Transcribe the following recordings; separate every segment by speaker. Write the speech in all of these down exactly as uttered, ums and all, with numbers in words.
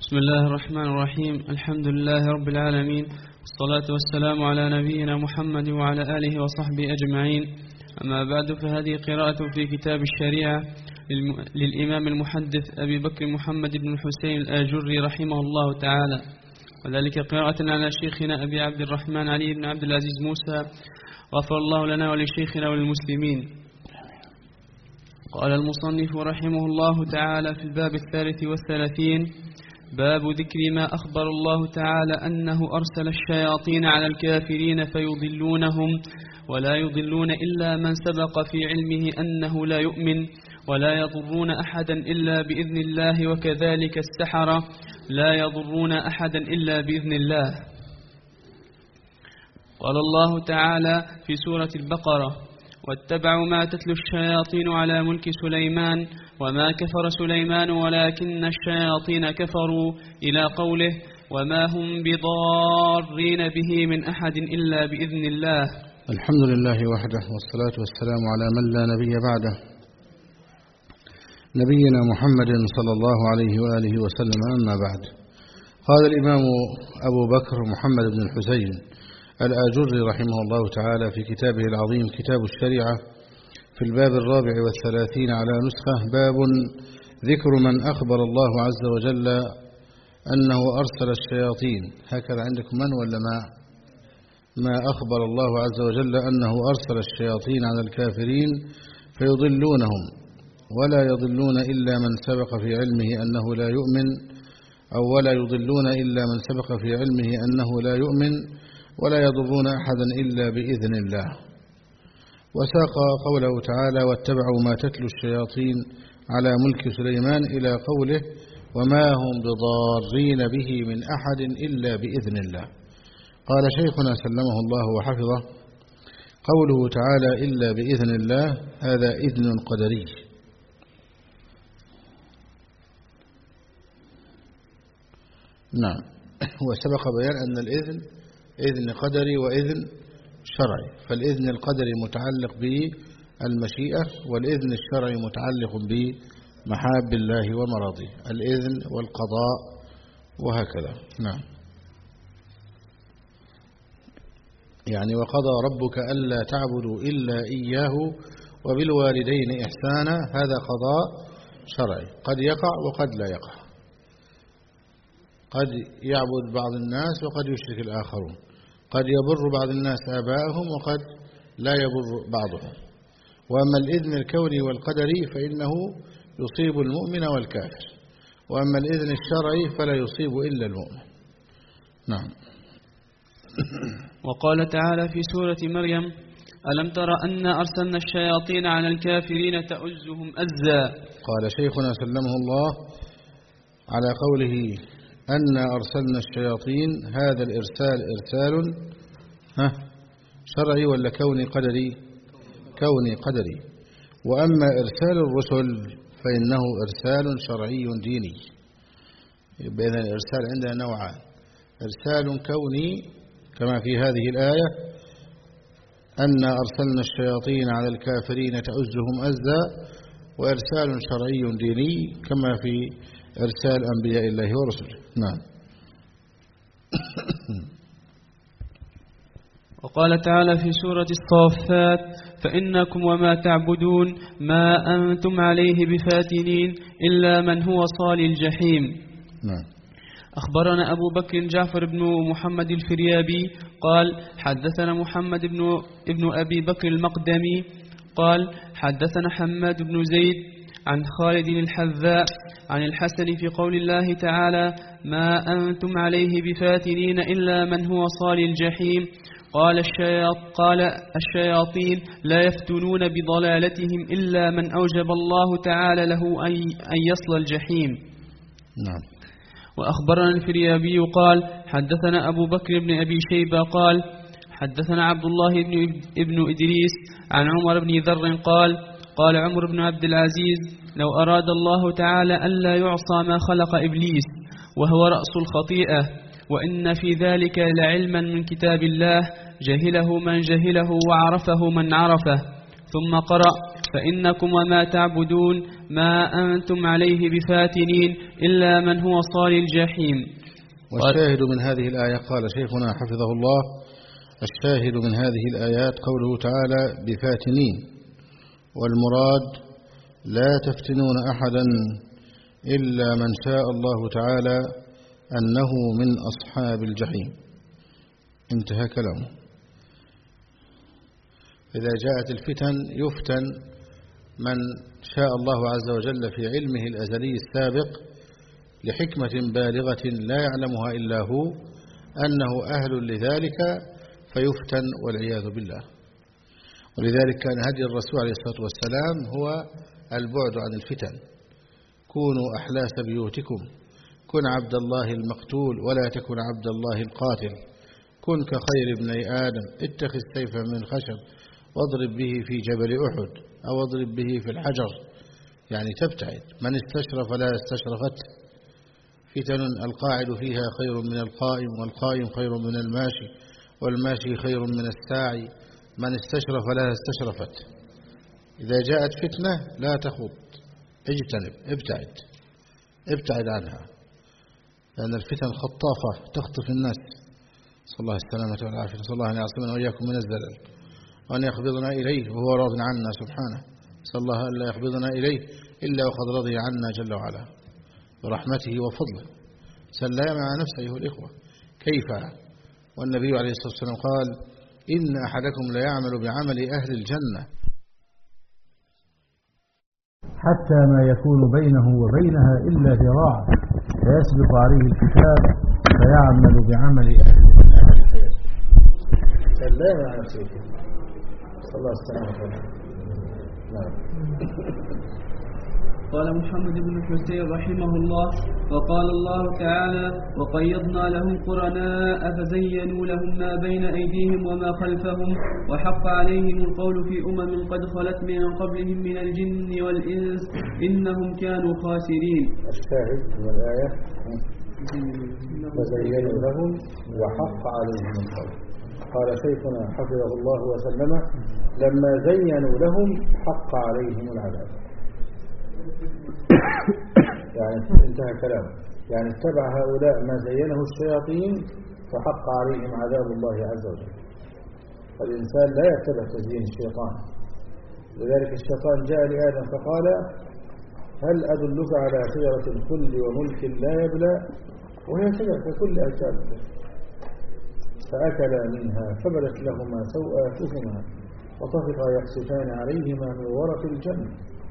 Speaker 1: بسم الله الرحمن الرحيم. الحمد لله رب العالمين، والصلاة والسلام على نبينا محمد وعلى آله وصحبه أجمعين. أما بعد، فهذه قراءة في كتاب الشريعة للإمام المحدث أبي بكر محمد بن الحسين الآجري رحمه الله تعالى، وذلك قراءة على شيخنا أبي عبد الرحمن علي بن عبد العزيز موسى، غفر الله لنا ولشيخنا وللمسلمين. قال المصنف رحمه الله تعالى في الباب الثالث والثلاثين: باب ذكر ما أخبر الله تعالى أنه أرسل الشياطين على الكافرين فيضلونهم، ولا يضلون إلا من سبق في علمه أنه لا يؤمن، ولا يضرون أحدا إلا بإذن الله، وكذلك السحرة لا يضرون أحدا إلا بإذن الله. قال الله تعالى في سورة البقرة: واتبعوا ما تتلو الشياطين على ملك سليمان وما كفر سليمان ولكن الشياطين كفروا، إلى قوله: وما هم بضارين به من أحد إلا بإذن الله.
Speaker 2: الحمد لله وحده، والصلاة والسلام على من لا نبي بعده، نبينا محمد صلى الله عليه وآله وسلم. أما بعد، قال الإمام أبو بكر محمد بن الحسين الآجري رحمه الله تعالى في كتابه العظيم كتاب الشريعة في الباب الرابع والثلاثين على نسخة: باب ذكر من أخبر الله عز وجل أنه أرسل الشياطين. هكذا عندكم من ولا ما؟ ما أخبر الله عز وجل أنه أرسل الشياطين على الكافرين فيضلونهم، ولا يضلون إلا من سبق في علمه أنه لا يؤمن، أو ولا يضلون إلا من سبق في علمه أنه لا يؤمن، ولا يضرون أحدا إلا بإذن الله. وساق قوله تعالى: واتبعوا ما تتلو الشياطين على ملك سليمان، إلى قوله: وما هم بضارين به من أحد إلا بإذن الله. قال شيخنا سلمه الله وحفظه: قوله تعالى إلا بإذن الله هذا إذن قدري، نعم. وسبق بيان أن الإذن إذن قدري وإذن شرعي، فالإذن القدري متعلق بالمشيئة، والإذن الشرعي متعلق بمحاب الله ومراضيه، الإذن والقضاء وهكذا، نعم. يعني وقضى ربك ألا تعبدوا إلا إياه وبالوالدين إحسانا، هذا قضاء شرعي قد يقع وقد لا يقع، قد يعبد بعض الناس وقد يشرك الآخرون، قد يبر بعض الناس آباءهم وقد لا يبر بعضهم. وأما الإذن الكوني والقدري فإنه يصيب المؤمن والكافر، وأما الإذن الشرعي فلا يصيب إلا المؤمن، نعم.
Speaker 1: وقال تعالى في سورة مريم: ألم تر أن أرسلنا الشياطين على الكافرين تؤزهم أزا.
Speaker 2: قال شيخنا سلمه الله على قوله أن أرسلنا الشياطين، هذا الإرسال إرسال ها شرعي ولا كوني قدري؟ كوني قدري. وأما إرسال الرسل فإنه إرسال شرعي ديني. بإذن الإرسال عندنا نوعان: إرسال كوني كما في هذه الآية: أن أرسلنا الشياطين على الكافرين تؤزهم أزا، وإرسال شرعي ديني كما في إرسال أنبياء الله ورسله، نعم.
Speaker 1: وقال تعالى في سورة الصافات: فإنكم وما تعبدون ما أنتم عليه بفاتنين إلا من هو صال الجحيم.
Speaker 2: نعم.
Speaker 1: أخبرنا أبو بكر جعفر بن محمد الفريابي قال: حدثنا محمد بن ابن أبي بكر المقدمي قال: حدثنا حماد بن زيد عن خالد الحذاء عن الحسن في قول الله تعالى: ما أنتم عليه بفاتنين إلا من هو صال الجحيم. قال الشياط قال الشياطين لا يفتنون بضلالتهم إلا من أوجب الله تعالى له أن يصل الجحيم،
Speaker 2: نعم.
Speaker 1: وأخبرنا الفريابي قال: حدثنا أبو بكر بن أبي شيبة قال: حدثنا عبد الله بن ابن إدريس عن عمر بن ذر قال: قال عمر بن عبد العزيز: لو أراد الله تعالى ألا يعصى ما خلق إبليس، وهو رأس الخطيئة، وإن في ذلك لعلما من كتاب الله جهله من جهله وعرفه من عرفه. ثم قرأ: فإنكم وما تعبدون ما أنتم عليه بفاتنين إلا من هو صال الجحيم.
Speaker 2: والشاهد من هذه الآية قال شيخنا حفظه الله: الشاهد من هذه الآيات قوله تعالى بفاتنين، والمراد لا تفتنون أحدا إلا من شاء الله تعالى أنه من أصحاب الجحيم. انتهى كلامه. إذا جاءت الفتن يفتن من شاء الله عز وجل في علمه الأزلي السابق لحكمة بالغة لا يعلمها إلا هو أنه أهل لذلك فيفتن والعياذ بالله. ولذلك كان هدي الرسول عليه الصلاة والسلام هو البعد عن الفتن. كونوا أحلاس بيوتكم، كن عبد الله المقتول ولا تكن عبد الله القاتل، كن كخير ابني آدم، اتخذ سيفا من خشب واضرب به في جبل أحد أو اضرب به في الحجر، يعني تبتعد. من استشرف لا استشرفت. فتن القاعد فيها خير من القائم، والقائم خير من الماشي، والماشي خير من الساعي. من استشرف لا استشرفت. إذا جاءت فتنة لا تخوض، اجتنب، ابتعد ابتعد عنها، لأن الفتن خطافة تخطف الناس. صلى الله السلامة والعافية. صلى الله أن يعصمنا وإياكم من الزلل، وأن يقبضنا إليه وهو راض عنا سبحانه. صلى الله أن لا يقبضنا إليه إلا وقد رضي عنا جل وعلا برحمته وفضله. سلم مع نفسه أيها الإخوة كيف. والنبي عليه الصلاة والسلام قال: إن أحدكم ليعمل بعمل أهل الجنة
Speaker 3: حتى ما يكون بينه وبينها إلا ذراع، فيسبق عليه الكتاب فيعمل بعمل أهل الخير.
Speaker 2: سلم مع نفسه. صلى الله عليه وسلم. نعم.
Speaker 1: قال محمد بن حسين رحمه الله: وقال الله تعالى: وقيضنا لهم قرناء فزينوا لهم ما بين أيديهم وما خلفهم وحق عليهم القول في أمم قد خلت من قبلهم من الجن والإنس إنهم كانوا خاسرين.
Speaker 2: الشاهد من الآية: فزينوا لهم وحق عليهم القول. قال شيخنا حفظه الله وسلم: لما زينوا لهم حق عليهم العذاب. يعني انتهى كلامه، يعني اتبع هؤلاء ما زينه الشياطين فحق عليهم عذاب الله عز وجل. الإنسان لا يتبع تزيين الشيطان. لذلك الشيطان جاء لآدم فقال: هل أدلك على شجرة الخلد وملك لا يبلى؟ وهي شجرة كل أجساد. فأكلا منها فبدت لهما سوآتهما وطفقا يقصفان عليهما من ورق الجنة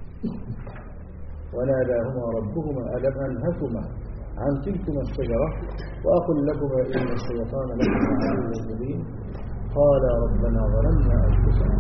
Speaker 2: وناداهما ربهما ألم أنهكما عن تلكما الشجرة وأقل لكما إن الشيطان لكما عدو مبين قالا ربنا ظلمنا أنفسنا.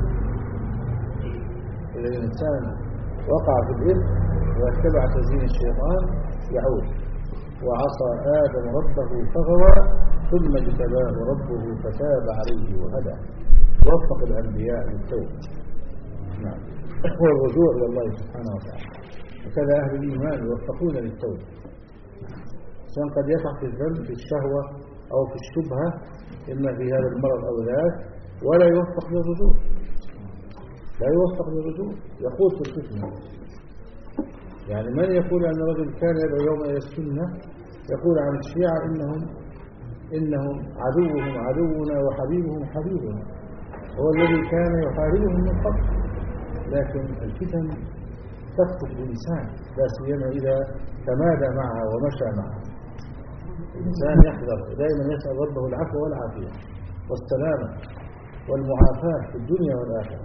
Speaker 2: إذا الإنسان وقع في الإثم واتبع تزيين الشيطان يعود. وعصى آدم ربه فغوى ثم اجتباه ربه فتاب عليه وهدى. وفق الأنبياء للتوبة. نعم. هو الرجوع إلى الله سبحانه وتعالى. وكذا أهل الإيمان يوفقون للتوبة. الإنسان قد يقع في الذنب في الشهوة أو في الشبهة إما في هذا المرض أو ذاك ولا يوفق للرجوع. لا يوفق للرجوع، يقول في الفتنة. يعني من يقول أن رجل كان يدعو يوم إلى السنة يقول عن الشيعة إنهم إنهم عدوهم عدونا وحبيبهم حبيبنا، هو الذي كان يحاربهم من قبل. لكن الفتن تخطف الإنسان لا سيما إذا تمادى معها ومشى معها. الإنسان يحذر دائما يسأل ربه العفو والعافية والسلامة والمعافاة في الدنيا والآخرة.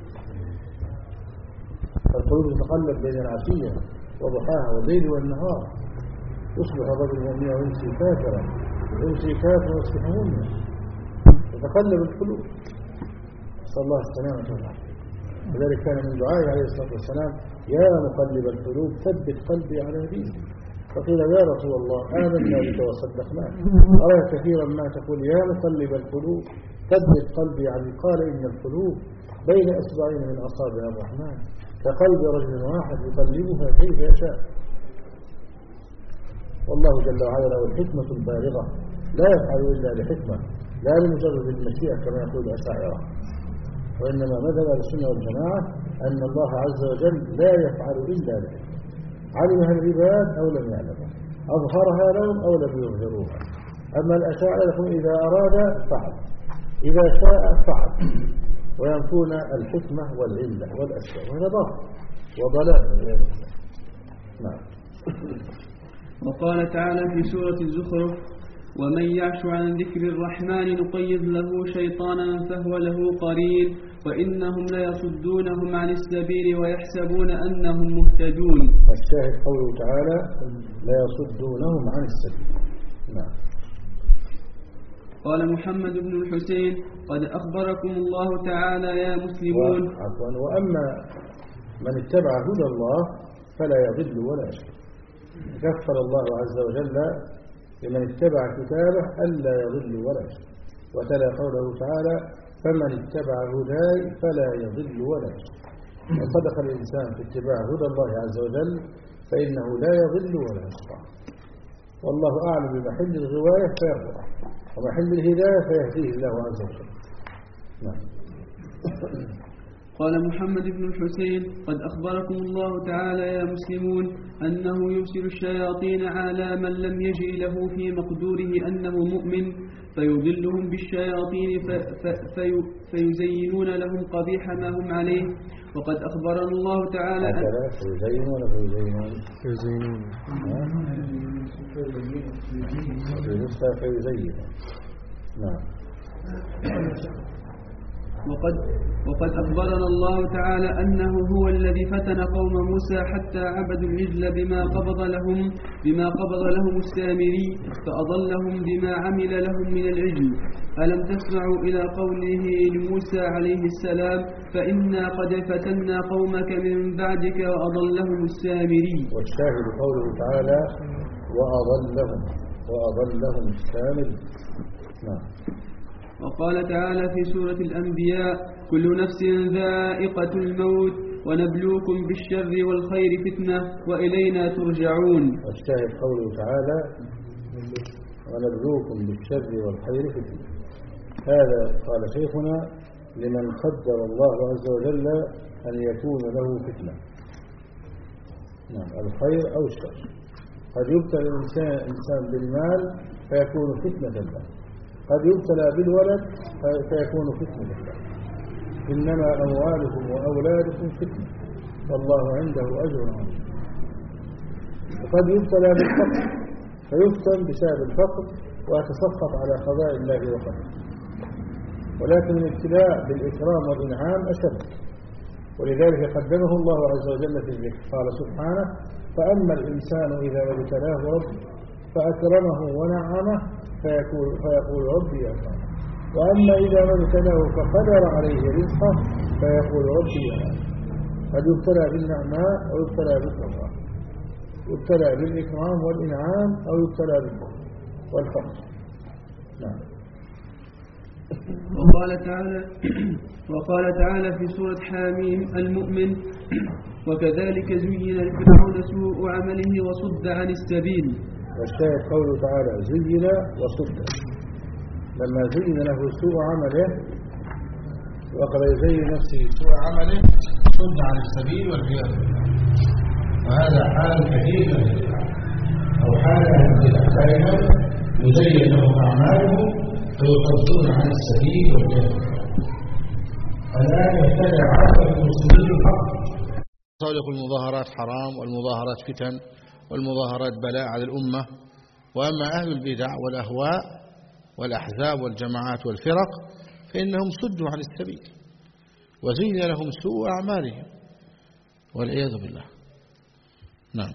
Speaker 2: فالقلوب تتقلب بين العشية وضحاها والليل والنهار. يصبح الرجل مؤمنا ويمسي كافرا ويمسي كافرا ويصبح مؤمنا. تتقلب القلوب. صلى الله السلامة والعافية. لذلك كان من دعائه عليه الصلاة والسلام: يا مقلب القلوب ثبت قلبي على دينك. فقيل: يا رسول الله آمنا بك وصدقناك، أرى كثيرا ما تقول يا مقلب القلوب ثبت قلبي عليك. قال: إن القلوب بين أصبعين من أصابع الرحمن كقلب رجل واحد يقلبها كيف يشاء. والله جل وعلا له الحكمة البالغة لا يفعل إلا لحكمة لا لمجرد المشيئة كما يقول الأشاعرة. وإنما مذهب السنة والجماعة
Speaker 3: أن الله عز وجل لا يفعل إلا ذلك، علمها العباد أو لم يعلمها، أظهرها لهم أو لم يظهروها. أما الأشاعرة يقول إذا أراد فعل، إذا شاء فعل، وينفون الحكمة والعلة والأسباب، وهذا باطل وضلال والعياذ بالله. نعم.
Speaker 1: وقال تعالى في سورة الزخرف: ومن يعش عن ذكر الرحمن نقيض له شيطانا فهو له قرين وإنهم ليصدونهم عن السبيل ويحسبون أنهم مهتدون.
Speaker 3: والشاهد قوله تعالى: ليصدونهم عن السبيل. نعم.
Speaker 1: قال محمد بن الحسين: قد أخبركم الله تعالى يا مسلمون.
Speaker 3: عفوا. وأما من اتبع هدى الله فلا يضل ولا يشقى. كفر الله عز وجل لمن اتبع كتابه ألا يضل ولا يشقى، وتلا قوله تعالى: فمن اتبع هداي فلا يضل ولا يشقى. وصدق الإنسان في اتباع هدى الله عز وجل فإنه لا يضل ولا يشقى، والله أعلم بمحل الغواية فيغوى، ومحل الهداية فيهديه الله عز وجل. نعم.
Speaker 1: قال محمد بن الحسين: قد أخبركم الله تعالى يا مسلمون أنه يرسل الشياطين على من لم يجئ له في مقدوره أنه مؤمن فيضلهم بالشياطين في في فيزينون لهم قبيح ما هم عليه. وقد أخبرنا الله تعالى أن
Speaker 3: فيزينون فيزينون فيزينون فيزينون. نعم.
Speaker 1: وقد, وقد أخبرنا الله تعالى أنه هو الذي فتن قوم موسى حتى عبدوا العجل بما قبض لهم بما قبض لهم السامري فأضلهم بما عمل لهم من العجل. ألم تسمعوا إلى قوله لموسى عليه السلام: فإنا قد فتنا قومك من بعدك وأضلهم السامري.
Speaker 3: والشاهد قوله تعالى: وأضلهم وأضلهم السامري. نعم.
Speaker 1: وقال تعالى في سورة الأنبياء: كل نفس ذائقة الموت ونبلوكم بالشر والخير فتنة وإلينا ترجعون.
Speaker 3: والشاهد قوله تعالى: ونبلوكم بالشر والخير فتنة. هذا قال شيخنا لمن قدر الله عز وجل أن يكون له فتنة. نعم. الخير أو الشر. قد يبتلى الإنسان إنسان بالمال فيكون فتنة له، قد يبتلى بالولد فيكون فتنة له. إنما أموالكم وأولادكم فتنة والله عنده أجر عظيم. وقد يبتلى بالفقر فيفتن بسبب الفقر ويتسخط على قضاء الله وقدره. ولكن الابتلاء بالإكرام والإنعام أشد، ولذلك قدمه الله عز وجل في الذكر. قال سبحانه: فأما الإنسان إذا ابتلاه ربه فأكرمه ونعمه فيقول, فيقول ربي أكرمه، وأما إذا ما ابتلاه فقدر عليه رزقه فيقول ربي أهانه. قد يبتلى بالنعماء أو يبتلى بالضراء، يبتلى بالإكرام والإنعام أو يبتلى بالفقر والفقر. نعم.
Speaker 1: وقال تعالى وقال تعالى في سورة حاميم المؤمن: وكذلك زين لفرعون سوء عمله وصد عن السبيل.
Speaker 3: والشاهد قوله تعالى: زين وصد. لما زين له سوء عمله وقد يزين نفسه سوء عمله صد عن السبيل والعياذ بالله. وهذا حال كثير من البدع، أو حال أهل البدع دائما يزين لهم أعمالهم فيصدون عن السبيل والعياذ بالله. الآن يبتدع عامة المسلمين الحق.
Speaker 2: يقول المظاهرات حرام، والمظاهرات فتن، والمظاهرات بلاء على الأمة. وأما أهل البدع والأهواء والأحزاب والجماعات والفرق فإنهم صدوا عن السبيل وزين لهم سوء أعمالهم والعياذ بالله. نعم.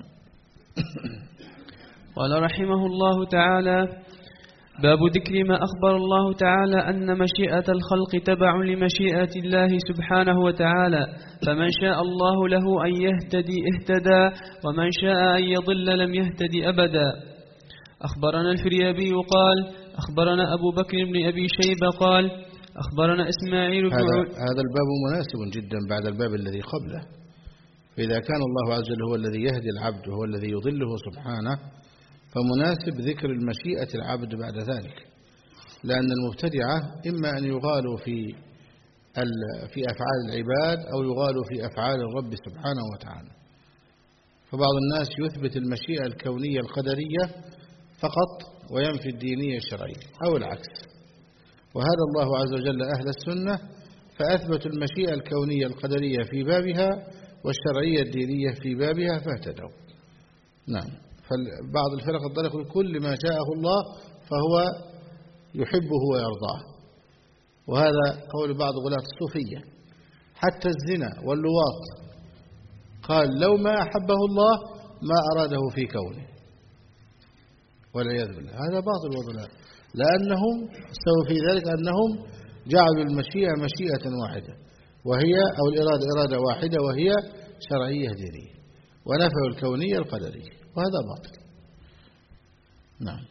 Speaker 1: قال رحمه الله تعالى: باب ذكر ما أخبر الله تعالى أن مشيئة الخلق تبع لمشيئة الله سبحانه وتعالى، فمن شاء الله له أن يهتدي اهتدى، ومن شاء أن يضل لم يهتدي أبدا. أخبرنا الفريابي قال: أخبرنا أبو بكر بن أبي شيبة قال: أخبرنا إسماعيل بن
Speaker 2: هذا, هذا الباب مناسب جدا بعد الباب الذي قبله. فإذا كان الله عز وجل هو الذي يهدي العبد وهو الذي يضله سبحانه، فمناسب ذكر المشيئة العبد بعد ذلك، لأن المبتدعة إما أن يغالوا في في أفعال العباد أو يغال في أفعال الرب سبحانه وتعالى. فبعض الناس يثبت المشيئة الكونية القدرية فقط وينفي الدينية الشرعية أو العكس، وهذا الله عز وجل أهل السنة فأثبتوا المشيئة الكونية القدرية في بابها والشرعية الدينية في بابها فاهتدوا. نعم. فبعض الفرق الضالة يقول كل ما شاءه الله فهو يحبه ويرضاه، وهذا قول بعض غلاة الصوفية. حتى الزنا واللواط قال لو ما أحبه الله ما أراده في كونه، والعياذ بالله. هذا باطل وضلال، لأنهم استووا في ذلك أنهم جعلوا المشيئة مشيئة واحدة وهي أو الإرادة إرادة واحدة وهي شرعية دينية، ونفوا الكونية القدرية، وهذا باطل. نعم.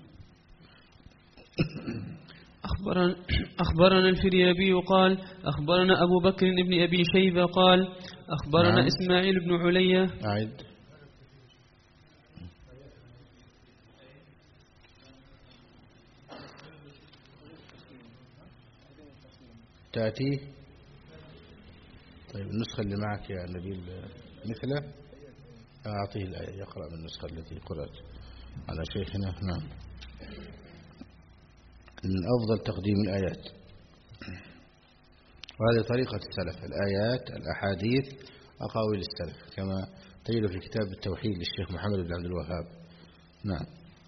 Speaker 1: أخبرنا, أخبرنا الفريابي قال أخبرنا أبو بكر بن أبي شيبة قال أخبرنا نعم. إسماعيل بن علية
Speaker 2: أعد تأتي. طيب النسخة اللي معك يا نبيل مثله أعطيه الآية يقرأ من النسخة التي قرأت على شيخنا. نعم. من أفضل تقديم الآيات، وهذه طريقة السلف، الآيات الأحاديث أقاويل السلف كما تجد في كتاب التوحيد للشيخ محمد بن عبد الوهاب. نعم.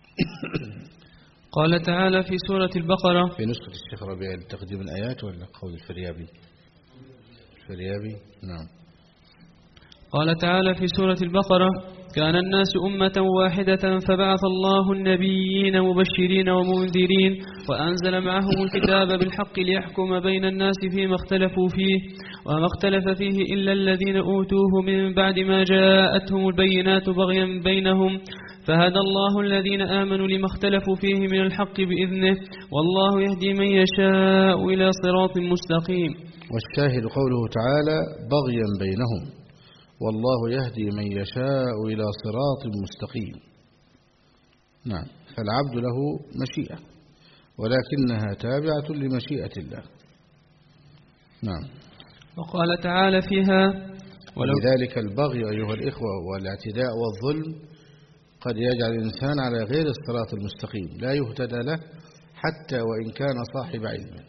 Speaker 1: قال تعالى في سورة البقرة
Speaker 2: في نسخة الشيخ ربيع تقديم الآيات ولا قول الفريابي؟ الفريابي. نعم.
Speaker 1: قال تعالى في سورة البقرة كان الناس أمة واحدة فبعث الله النبيين مبشرين ومنذرين وأنزل معهم الكتاب بالحق ليحكم بين الناس فيما اختلفوا فيه وما اختلف فيه إلا الذين أوتوه من بعد ما جاءتهم البينات بغيا بينهم فهدى الله الذين آمنوا لما اختلفوا فيه من الحق بإذنه والله يهدي من يشاء إلى صراط مستقيم.
Speaker 2: والشاهد قوله تعالى بغيا بينهم والله يهدي من يشاء إلى صراط مستقيم. نعم. فالعبد له مشيئة ولكنها تابعة لمشيئة الله. نعم.
Speaker 1: وقال تعالى فيها
Speaker 2: ولذلك البغي أيها الإخوة والاعتداء والظلم قد يجعل الإنسان على غير الصراط المستقيم لا يهتدى له حتى وإن كان صاحب علم.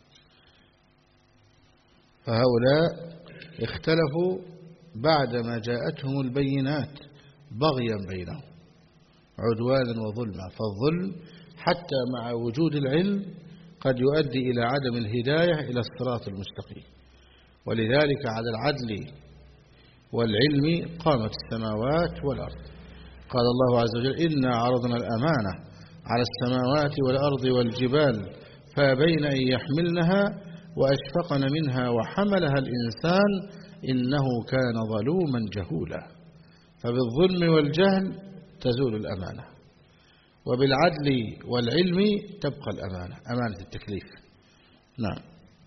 Speaker 2: فهؤلاء اختلفوا بعدما جاءتهم البينات بغيا بينهم عدوانا وظلما، فالظلم حتى مع وجود العلم قد يؤدي إلى عدم الهداية إلى الصراط المستقيم. ولذلك على العدل والعلم قامت السماوات والأرض. قال الله عز وجل إنا عرضنا الأمانة على السماوات والأرض والجبال فأبين أن يحملنها وأشفقن منها وحملها الإنسان إنه كان ظلوما جهولا. فبالظلم والجهل تزول الأمانة، وبالعدل والعلم تبقى الأمانة، أمانة التكليف. نعم.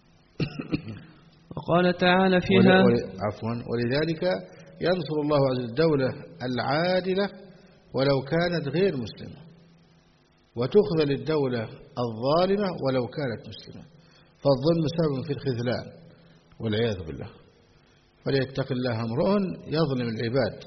Speaker 1: وقال تعالى فيها
Speaker 2: عفوا ولذلك ينصر الله عز وجل الدولة العادلة ولو كانت غير مسلمة، وتخذل الدولة الظالمة ولو كانت مسلمة، فالظلم سبب في الخذلان والعياذ بالله. فليتق الله امرؤ يظلم العباد،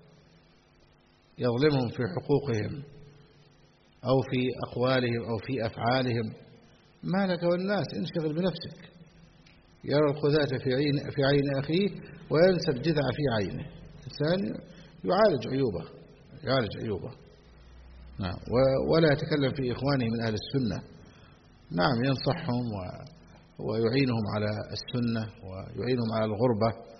Speaker 2: يظلمهم في حقوقهم أو في أقوالهم أو في أفعالهم. ما لك والناس، انشغل بنفسك. يرى القذاة في عين في عين أخيه وينسى الجذع في عينه. الإنسان يعالج عيوبه يعالج عيوبه نعم. ولا يتكلم في إخوانه من أهل السنة. نعم، ينصحهم ويعينهم على السنة ويعينهم على الغربة،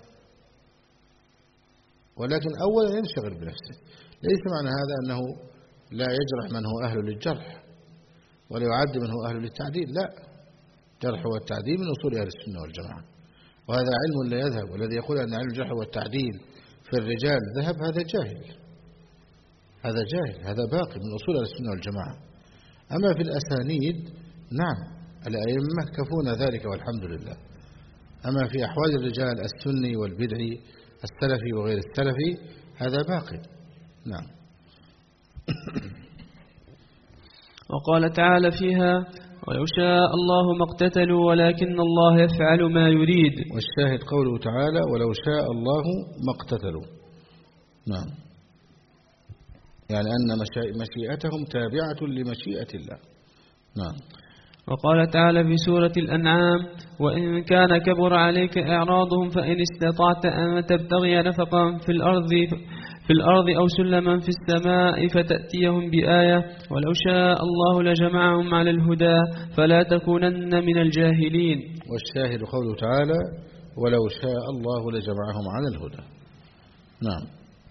Speaker 2: ولكن أولا ينشغل بنفسه. ليس معنى هذا أنه لا يجرح من هو أهل للجرح ولا يعد من هو أهل للتعديل، لا. الجرح والتعديل من أصول أهل السنة والجماعة، وهذا علم لا يذهب. والذي يقول أن علم الجرح والتعديل في الرجال ذهب هذا جاهل، هذا جاهل، هذا باقي من أصول أهل السنة والجماعة. أما في الأسانيد نعم الأئمة كفونا ذلك والحمد لله. أما في أحوال الرجال السني والبدعي السلفي وغير السلفي هذا باقي. نعم.
Speaker 1: وقال تعالى فيها ولو شاء الله ما اقتتلوا ولكن الله يفعل ما يريد.
Speaker 2: والشاهد قوله تعالى ولو شاء الله ما اقتتلوا. نعم، يعني أن مشيئتهم تابعة لمشيئة الله. نعم.
Speaker 1: وقال تعالى في سورة الأنعام وإن كان كبر عليك إعراضهم فإن استطعت أن تبتغي نفقا في الأرض في الأرض أو سلما في السماء فتأتيهم بآية ولو شاء الله لجمعهم على الهدى فلا تكونن من الجاهلين.
Speaker 2: والشاهد قوله تعالى ولو شاء الله لجمعهم على الهدى. نعم.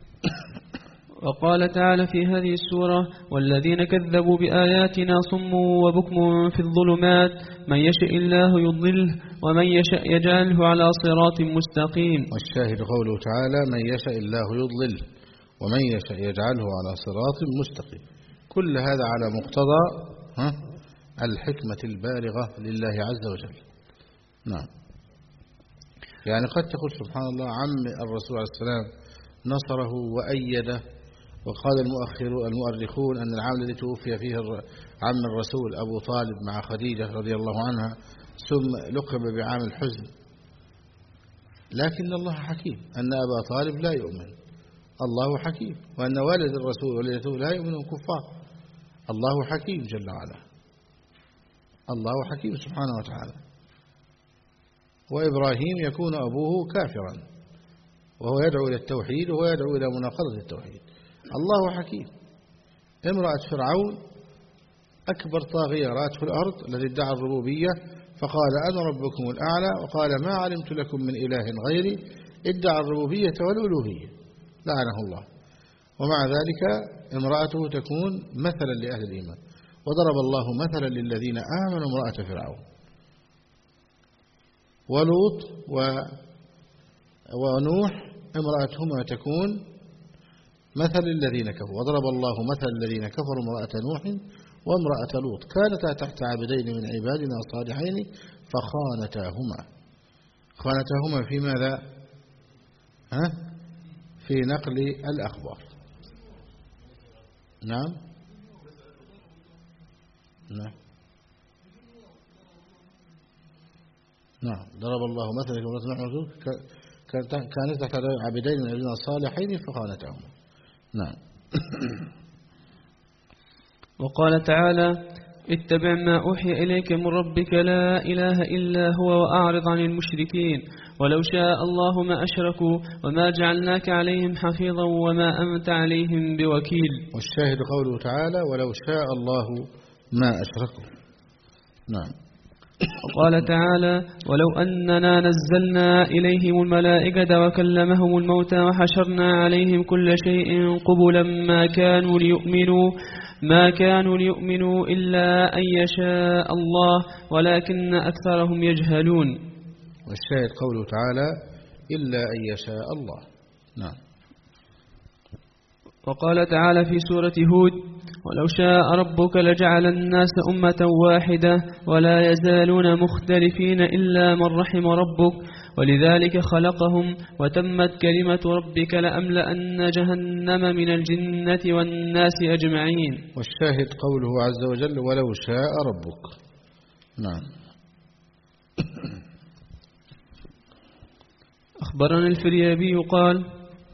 Speaker 1: وقال تعالى في هذه السورة والذين كذبوا بآياتنا صم وبكم في الظلمات من يشاء الله يضله ومن يشاء يجعله على صراط مستقيم.
Speaker 2: والشاهد قوله تعالى من يشاء الله يضله ومن يشاء يجعله على صراط مستقيم. كل هذا على مقتضى ها الحكمة البالغة لله عز وجل. نعم. يعني قد تقول سبحان الله عم الرسول عليه السلام نصره وأيده، وقال المؤخر المؤرخون أن العام الذي توفي فيه عم الرسول أبو طالب مع خديجة رضي الله عنها ثم لقب بعام الحزن. لكن الله حكيم أن أبا طالب لا يؤمن، الله حكيم، وأن والد الرسول وليته لا يؤمنون كفار. الله حكيم جل وعلا، الله حكيم سبحانه وتعالى. وإبراهيم يكون أبوه كافرا وهو يدعو إلى التوحيد وهو يدعو إلى مناقضة التوحيد. الله حكيم. امرأة فرعون أكبر طاغية في الأرض الذي ادعى الربوبية فقال أنا ربكم الأعلى وقال ما علمت لكم من إله غيري، ادعى الربوبية والألوهية لعنه الله. ومع ذلك امرأته تكون مثلا لأهل الإيمان. وضرب الله مثلا للذين آمنوا امرأة فرعون. ولوط و... ونوح امرأتهما تكون مثل الذين كفروا. وضرب الله مثل الذين كفروا امرأة نوح وامرأة لوط كانتا تحت عبدين من عبادنا الصالحين فخانتاهما. خانتاهما في ماذا؟ ها؟ في نقل الأخبار. نعم نعم نعم. ضرب الله مثل امرأة نوح ولوط كانت تحت عبدين من عبادنا الصالحين فخانتاهما. نعم.
Speaker 1: وقال تعالى اتبع ما أوحي إليك من ربك لا إله إلا هو وأعرض عن المشركين ولو شاء الله ما أشركوا وما جعلناك عليهم حفيظا وما أنت عليهم بوكيل.
Speaker 2: والشاهد قوله تعالى ولو شاء الله ما أشركوا. نعم.
Speaker 1: وقال تعالى ولو أننا نزلنا إليهم الملائكة وكلمهم الموتى وحشرنا عليهم كل شيء قبلا ما كانوا ليؤمنوا ما كانوا ليؤمنوا إلا أن يشاء الله ولكن أكثرهم يجهلون.
Speaker 2: والشاهد قوله تعالى إلا أن يشاء الله. نعم.
Speaker 1: وقال تعالى في سورة هود ولو شاء ربك لجعل الناس أمة واحدة ولا يزالون مختلفين إلا من رحم ربك ولذلك خلقهم وتمت كلمة ربك لأملأن جهنم من الجنة والناس أجمعين.
Speaker 2: والشاهد قوله عز وجل ولو شاء ربك. نعم.
Speaker 1: أخبرنا الفريابي قال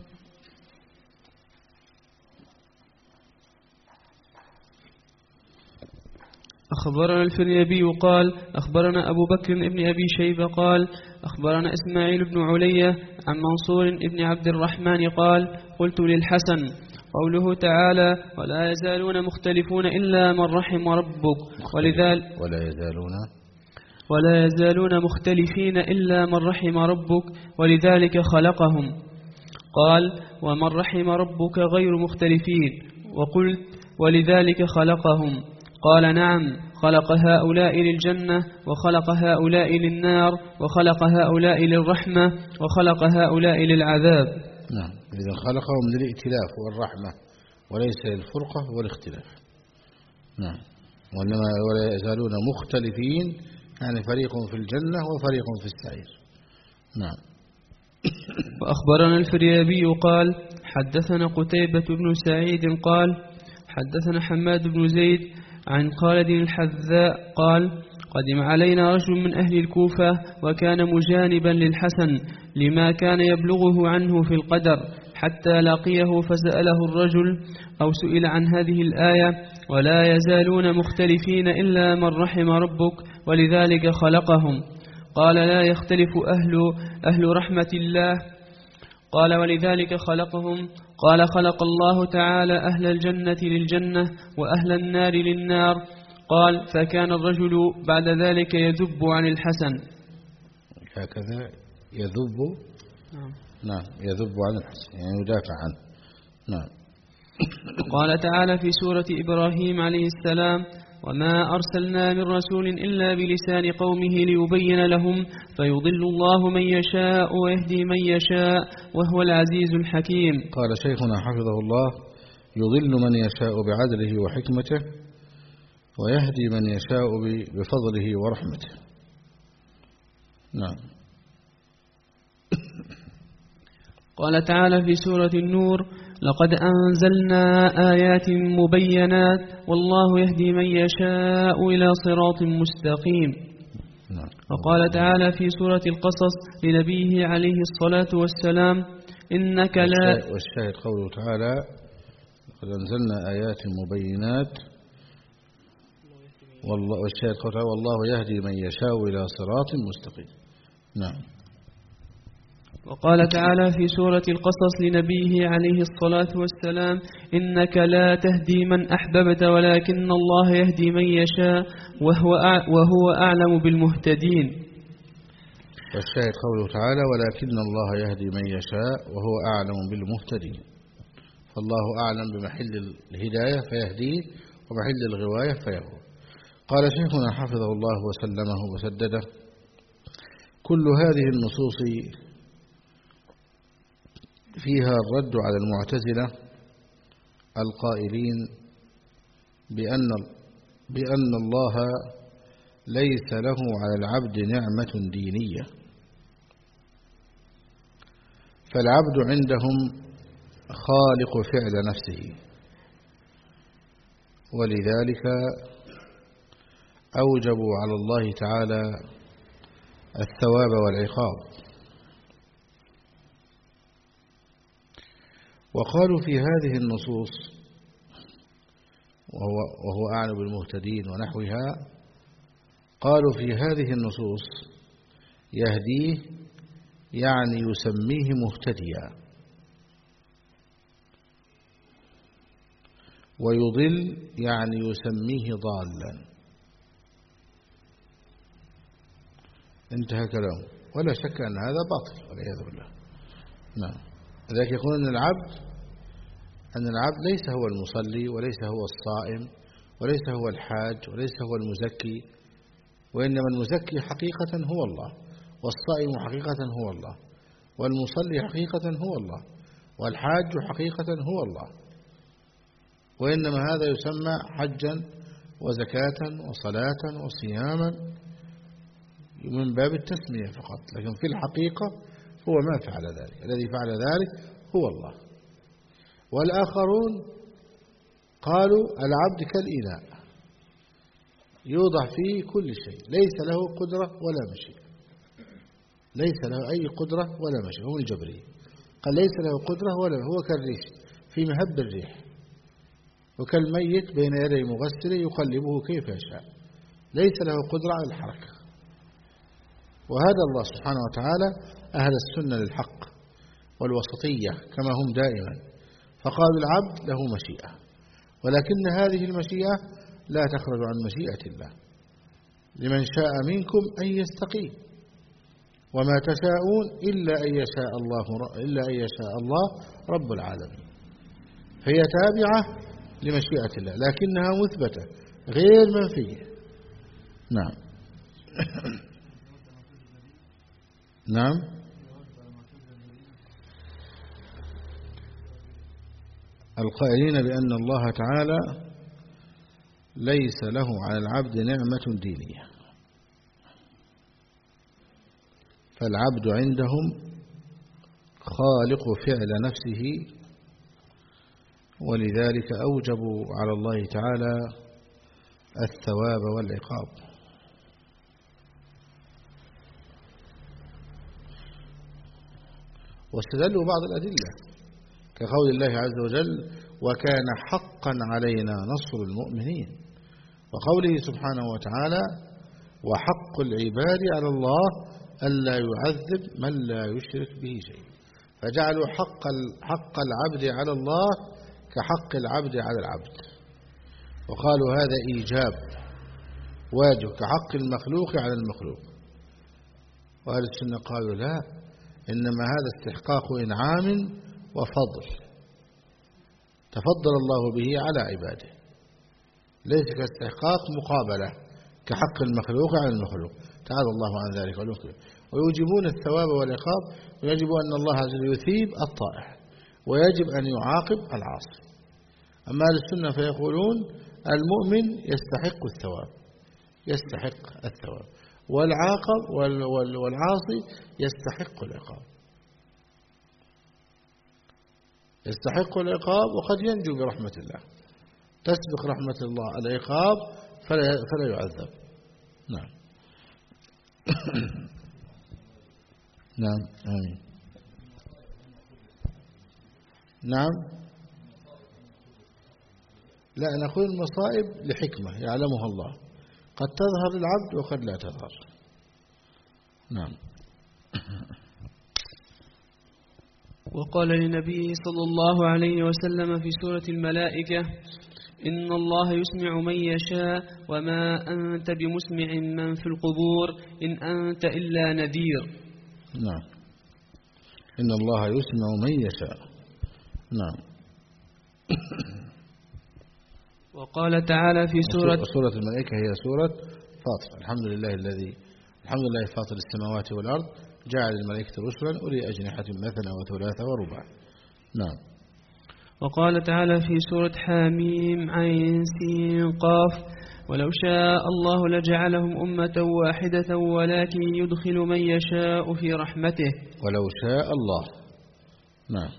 Speaker 1: أخبرنا الفريابي قال أخبرنا أبو بكر بن أبي شيبة قال أخبرنا إسماعيل بن علية عن منصور بن عبد الرحمن قال قلت للحسن قوله تعالى ولا يزالون مختلفون إلا من رحم ربك ولذلك
Speaker 2: ولا يزالون
Speaker 1: ولا يزالون مختلفين إلا من رحم ربك ولذلك خلقهم. قال ومن رحم ربك غير مختلفين وقلت ولذلك خلقهم. قال نعم خلق هؤلاء للجنة وخلق هؤلاء للنار وخلق هؤلاء للرحمة وخلق هؤلاء للعذاب.
Speaker 2: نعم. إذا خلقهم للائتلاف والرحمة وليس للفرقة والاختلاف. نعم. وإنما ولا يزالون مختلفين يعني فريق في الجنة وفريق في السعير. نعم.
Speaker 1: وأخبرنا الفريابي قال حدثنا قتيبة بن سعيد قال حدثنا حماد بن زيد عن خالد الحذاء قال قدم علينا رجل من أهل الكوفة وكان مجانبا للحسن لما كان يبلغه عنه في القدر حتى لقيه فسأله الرجل أو سئل عن هذه الآية ولا يزالون مختلفين إلا من رحم ربك ولذلك خلقهم. قال لا يختلف أهل, أهل رحمة الله. قال ولذلك خلقهم. قال خلق الله تعالى أهل الجنة للجنة وأهل النار للنار. قال فكان الرجل بعد ذلك يذب عن الحسن.
Speaker 2: هكذا يذب.
Speaker 1: نعم.
Speaker 2: نعم يذب عن الحسن يعني يدافع عنه. نعم.
Speaker 1: قال تعالى في سورة إبراهيم عليه السلام وما أرسلنا من رسول إلا بلسان قومه ليبين لهم فيضل الله من يشاء ويهدي من يشاء وهو العزيز الحكيم.
Speaker 2: قال شيخنا حفظه الله يضل من يشاء بعدله وحكمته ويهدي من يشاء بفضله ورحمته. نعم.
Speaker 1: قال تعالى في سورة النور لقد أنزلنا آيات مبينات والله يهدي من يشاء إلى صراط مستقيم. وقال تعالى في سورة القصص لنبيه عليه الصلاة والسلام إنك لا.
Speaker 2: والشاهد قوله تعالى لقد أنزلنا آيات مبينات والشاهد قوله تعالى والله يهدي من يشاء إلى صراط مستقيم. نعم.
Speaker 1: وقال تعالى في سورة القصص لنبيه عليه الصلاة والسلام إنك لا تهدي من أحببت ولكن الله يهدي من يشاء وهو وهو أعلم بالمهتدين.
Speaker 2: والشاهد قوله تعالى ولكن الله يهدي من يشاء وهو أعلم بالمهتدين. فالله أعلم بمحل الهداية فيهديه ومحل الغواية فيهو. قال شيخنا حفظه الله وسلمه وسدده كل هذه النصوص فيها الرد على المعتزلة القائلين بأن بأن الله ليس له على العبد نعمة دينية، فالعبد عندهم خالق فعل نفسه، ولذلك أوجبوا على الله تعالى الثواب والعقاب. وقالوا في هذه النصوص وهو, وهو أعلم بالمهتدين ونحوها، قالوا في هذه النصوص يهديه يعني يسميه مهتديا، ويضل يعني يسميه ضالا. انتهى كلامه، ولا شك أن هذا باطل والعياذ بالله. نعم. لذلك يقول أن العبد أن العبد ليس هو المصلي وليس هو الصائم وليس هو الحاج وليس هو المزكي، وإنما المزكي حقيقة هو الله، والصائم حقيقة هو الله، والمصلي حقيقة هو الله، والحاج حقيقة هو الله، وإنما هذا يسمى حجا وزكاة وصلاة وصياما من باب التسمية فقط، لكن في الحقيقة هو ما فعل ذلك. الذي فعل ذلك هو الله. والآخرون قالوا العبد كالإناء يوضع فيه كل شيء، ليس له قدرة ولا مشيئة، ليس له أي قدرة ولا مشيئة. هو الجبري قال ليس له قدرة ولا، هو كالريش في مهب الريح، وكالميت بين يدي مغسل يقلبه كيف يشاء، ليس له قدرة على الحركة. وهذا الله سبحانه وتعالى أهل السنة للحق والوسطية كما هم دائما، فقالوا العبد له مشيئة، ولكن هذه المشيئة لا تخرج عن مشيئة الله. لمن شاء منكم أن يستقيم، وما تشاءون إلا أن يشاء الله إلا أن يشاء الله رب العالمين. فهي تابعة لمشيئة الله لكنها مثبتة غير منفية. نعم. نعم. القائلين بأن الله تعالى ليس له على العبد نعمة دينية، فالعبد عندهم خالق فعل نفسه، ولذلك أوجبوا على الله تعالى الثواب والعقاب. واستدلوا بعض الأدلة كقول الله عز وجل وكان حقا علينا نصر المؤمنين، وقوله سبحانه وتعالى وحق العباد على الله ألا يعذب من لا يشرك به شيء، فجعلوا حق حق العبد على الله كحق العبد على العبد، وقالوا هذا إيجاب واجب كحق المخلوق على المخلوق. وأهل السنة قالوا لا، إنما هذا استحقاق إنعام وفضل تفضل الله به على عباده، ليس كاستحقاق مقابلة كحق المخلوق على المخلوق، تعالى الله عن ذلك. ويوجبون الثواب والعقاب، ويجب أن الله عز وجل يثيب الطائع ويجب أن يعاقب العاصي. أما أهل السنة فيقولون المؤمن يستحق الثواب يستحق الثواب والعاقب والعاصي يستحق العقاب يستحق العقاب وقد ينجو برحمة الله، تسبق رحمة الله العقاب فلا فلا يعذب. نعم. نعم آمين. نعم، لا نقول المصائب لحكمة يعلمها الله، قد تظهر للعبد وقد لا تظهر. نعم.
Speaker 1: وقال لنبيه صلى الله عليه وسلم في سورة الملائكة إن الله يسمع من يشاء وما أنت بمسمع من في القبور إن أنت إلا نذير.
Speaker 2: نعم، إن الله يسمع من يشاء. نعم.
Speaker 1: وقال تعالى في سورة
Speaker 2: سورة الملائكة هي سورة فاطر. الحمد لله الذي الحمد لله فاطر السماوات والأرض جعل الملائكة رسلا أولي أجنحة مثنى وثلاث ورباع. نعم.
Speaker 1: وقال تعالى في سورة حاميم عين سين قاف ولو شاء الله لجعلهم أمة واحدة ولكن يدخل من يشاء في رحمته.
Speaker 2: ولو شاء الله. نعم.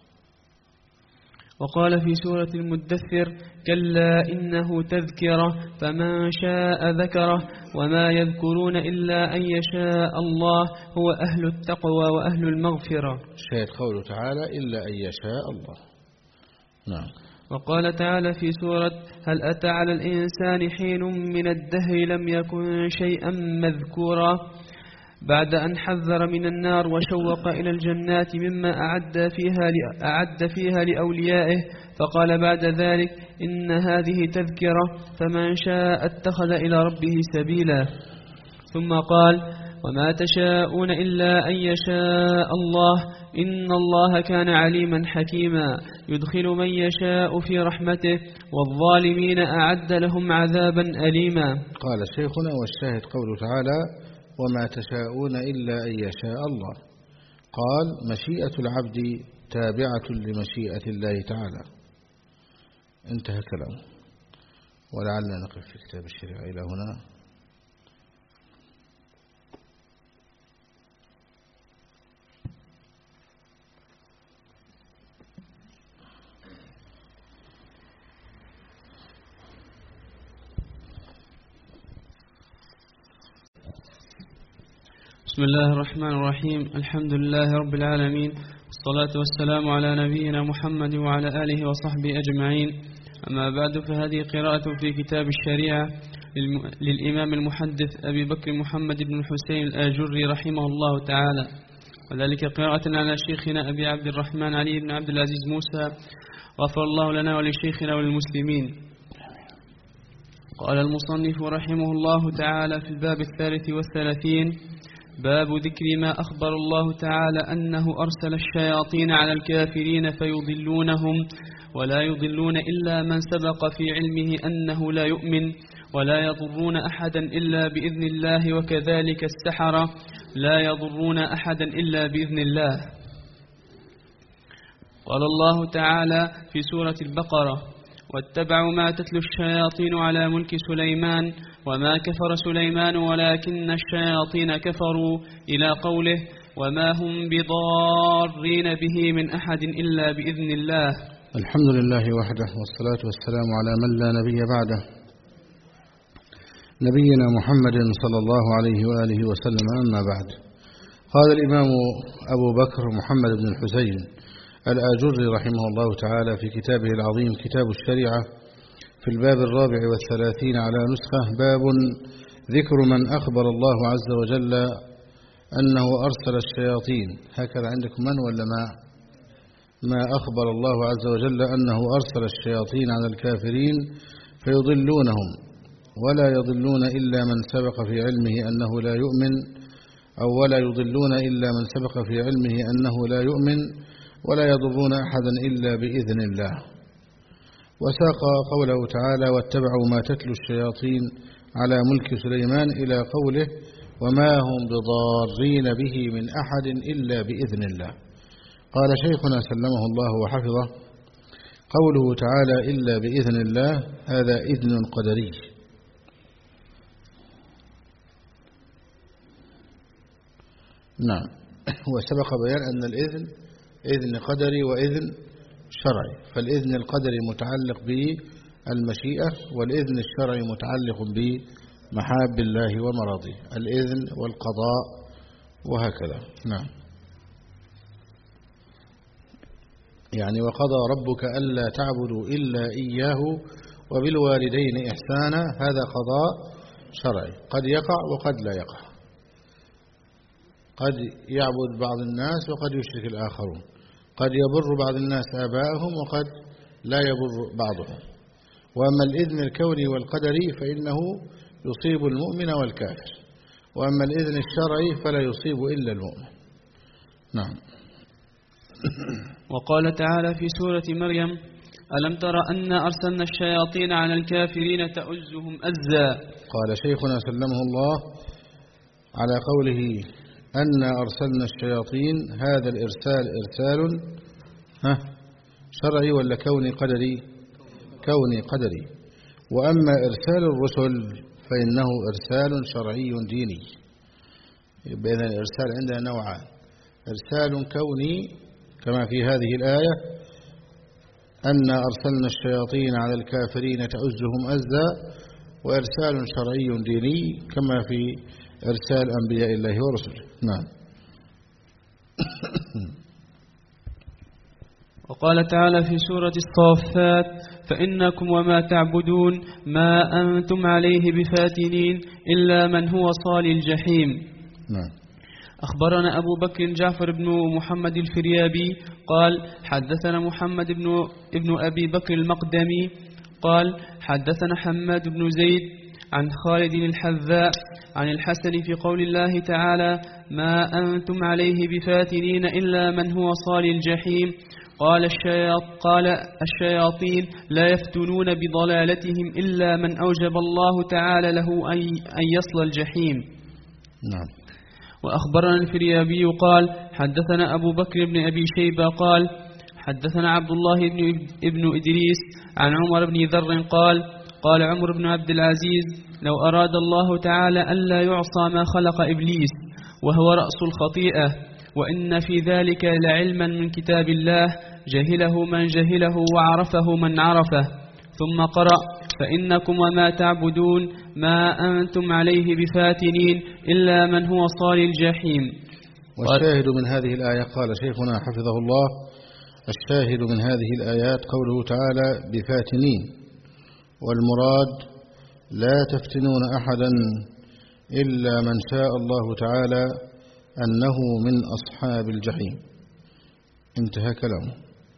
Speaker 1: وقال في سورة المدثر كلا إنه تذكرة فمن شاء ذكره وما يذكرون إلا أن يشاء الله هو أهل التقوى وأهل المغفرة.
Speaker 2: شاهد قوله تعالى إلا أن يشاء الله. نعم.
Speaker 1: وقال تعالى في سورة هل أتى على الإنسان حين من الدهر لم يكن شيئا مذكورا بعد أن حذر من النار وشوق إلى الجنات مما أعد فيها أعد فيها لأوليائه، فقال بعد ذلك إن هذه تذكرة فمن شاء اتخذ إلى ربه سبيلا. ثم قال وما تشاءون إلا أن يشاء الله إن الله كان عليما حكيما يدخل من يشاء في رحمته والظالمين أعد لهم عذابا أليما.
Speaker 2: قال شيخنا والشاهد قوله تعالى وما تشاءون إلا أن يشاء الله، قال مشيئة العبد تابعة لمشيئة الله تعالى. انتهى كلامه. ولعلنا نقف في كتاب الشريعة إلى هنا.
Speaker 1: بسم الله الرحمن الرحيم. الحمد لله رب العالمين، والصلاة والسلام على نبينا محمد وعلى آله وصحبه أجمعين. أما بعد، فهذه قراءة في كتاب الشريعة للإمام المحدث أبي بكر محمد بن الحسين الآجري رحمه الله تعالى، وذلك قراءة على شيخنا أبي عبد الرحمن علي بن عبد العزيز موسى غفر الله لنا ولشيخنا وللمسلمين. قال المصنف رحمه الله تعالى في الباب الثالث والثلاثين باب ذكر ما أخبر الله تعالى أنه أرسل الشياطين على الكافرين فيضلونهم ولا يضلون إلا من سبق في علمه أنه لا يؤمن ولا يضرون أحدا إلا بإذن الله وكذلك السحرة لا يضرون أحدا إلا بإذن الله. قال الله تعالى في سورة البقرة واتبعوا ما تتلو الشياطين على ملك سليمان وما كفر سليمان ولكن الشياطين كفروا إلى قوله وما هم بضارين به من أحد إلا بإذن الله.
Speaker 2: الحمد لله وحده والصلاة والسلام على من لا نبي بعده نبينا محمد صلى الله عليه وآله وسلم، أما بعد. قال الإمام أبو بكر محمد بن الحسين الآجري رحمه الله تعالى في كتابه العظيم كتاب الشريعة في الباب الرابع والثلاثين على نسخة: باب ذكر من أخبر الله عز وجل أنه أرسل الشياطين. هكذا عندكم من ولا ما؟ ما أخبر الله عز وجل أنه أرسل الشياطين على الكافرين فيضلونهم، ولا يضلون إلا من سبق في علمه أنه لا يؤمن، أو ولا يضلون إلا من سبق في علمه أنه لا يؤمن، ولا يضرون أحدا إلا بإذن الله. وساق قوله تعالى: واتبعوا ما تتلو الشياطين على ملك سليمان إلى قوله: وما هم بضارين به من أحد إلا بإذن الله. قال شيخنا سلمه الله وحفظه: قوله تعالى إلا بإذن الله هذا إذن قدري، نعم. وسبق بيان أن الإذن إذن قدري وإذن شرعي، فالإذن القدري متعلق بالمشيئة، والإذن الشرعي متعلق بمحاب الله ومراضيه، الإذن والقضاء وهكذا، نعم. يعني وقضى ربك ألا تعبدوا إلا إياه وبالوالدين إحسانا، هذا قضاء شرعي قد يقع وقد لا يقع، قد يعبد بعض الناس وقد يشرك الآخرون، قد يبر بعض الناس آباءهم وقد لا يبر بعضهم. وأما الإذن الكوني والقدري فإنه يصيب المؤمن والكافر، وأما الإذن الشرعي فلا يصيب إلا المؤمن، نعم.
Speaker 1: وقال تعالى في سورة مريم: ألم تر أن أرسلنا الشياطين على الكافرين تؤزهم أزا.
Speaker 2: قال شيخنا سلمه الله على قوله أن أرسلنا الشياطين، هذا الإرسال إرسال ها شرعي ولا كوني قدري؟ كوني قدري. وأما إرسال الرسل فإنه إرسال شرعي ديني. بإذن الإرسال عندنا نوعان: إرسال كوني كما في هذه الآية: أن أرسلنا الشياطين على الكافرين تؤزهم أزا، وإرسال شرعي ديني كما في إرسال أنبياء الله ورسله، نعم.
Speaker 1: وقال تعالى في سورة الصافات: فإنكم وما تعبدون ما أنتم عليه بفاتنين إلا من هو صال الجحيم،
Speaker 2: نعم.
Speaker 1: أخبرنا أبو بكر جعفر بن محمد الفريابي قال: حدثنا محمد بن ابن أبي بكر المقدمي قال: حدثنا حماد بن زيد عن خالد الحذاء عن الحسن في قول الله تعالى: ما أنتم عليه بفاتنين إلا من هو صال الجحيم. قال الشياط قال الشياطين لا يفتنون بضلالتهم إلا من أوجب الله تعالى له أن يصل الجحيم،
Speaker 2: نعم.
Speaker 1: وأخبرنا الفريابي قال: حدثنا أبو بكر بن أبي شيبة قال: حدثنا عبد الله بن ابن إدريس عن عمر بن ذر قال: قال عمر بن عبد العزيز: لو أراد الله تعالى ألا يعصى ما خلق إبليس، وهو رأس الخطيئة، وإن في ذلك لعلما من كتاب الله جهله من جهله وعرفه من عرفه. ثم قرأ: فإنكم وما تعبدون ما أنتم عليه بفاتنين إلا من هو صال الجحيم.
Speaker 2: والشاهد من هذه الآية، قال شيخنا حفظه الله: الشاهد من هذه الآيات قوله تعالى بفاتنين، والمراد لا تفتنون أحدا إلا من شاء الله تعالى أنه من أصحاب الجحيم. انتهى كلامه.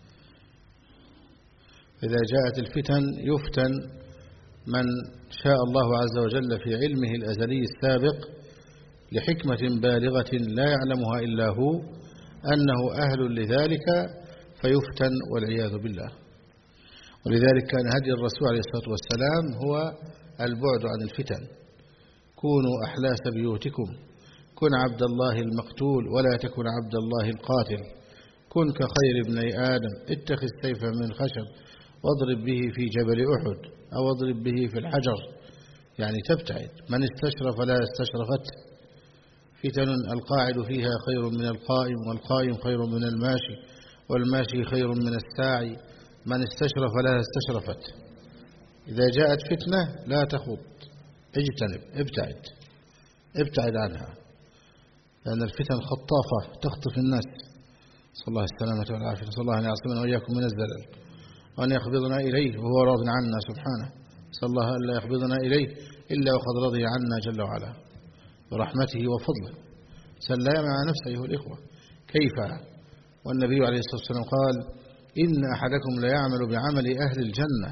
Speaker 2: إذا جاءت الفتن يفتن من شاء الله عز وجل في علمه الأزلي السابق لحكمة بالغة لا يعلمها إلا هو أنه أهل لذلك فيفتن والعياذ بالله. ولذلك كان هدي الرسول عليه الصلاة والسلام هو البعد عن الفتن. كونوا أحلاس بيوتكم، كن عبد الله المقتول ولا تكن عبد الله القاتل، كن كخير ابني آدم، اتخذ سيفا من خشب واضرب به في جبل أحد أو اضرب به في الحجر، يعني تبتعد. من استشرف لا استشرفت. فتن القاعد فيها خير من القائم، والقائم خير من الماشي، والماشي خير من الساعي. من استشرف لا استشرفت. إذا جاءت فتنة لا تخوض، اجتنب، ابتعد ابتعد عنها، لأن الفتن خطافة تخطف الناس. صلى الله السلامة والعافية. صلى الله أن يعصمنا وإياكم من الزلل وأن يقبضنا إليه وهو راض عنا سبحانه. صلى الله أن لا يقبضنا إليه إلا وقد رضي عنا جل وعلا برحمته وفضله. سلم مع نفسه أيها الإخوة كيف؟ والنبي عليه الصلاة والسلام قال إن أحدكم لا يعمل بعمل أهل الجنة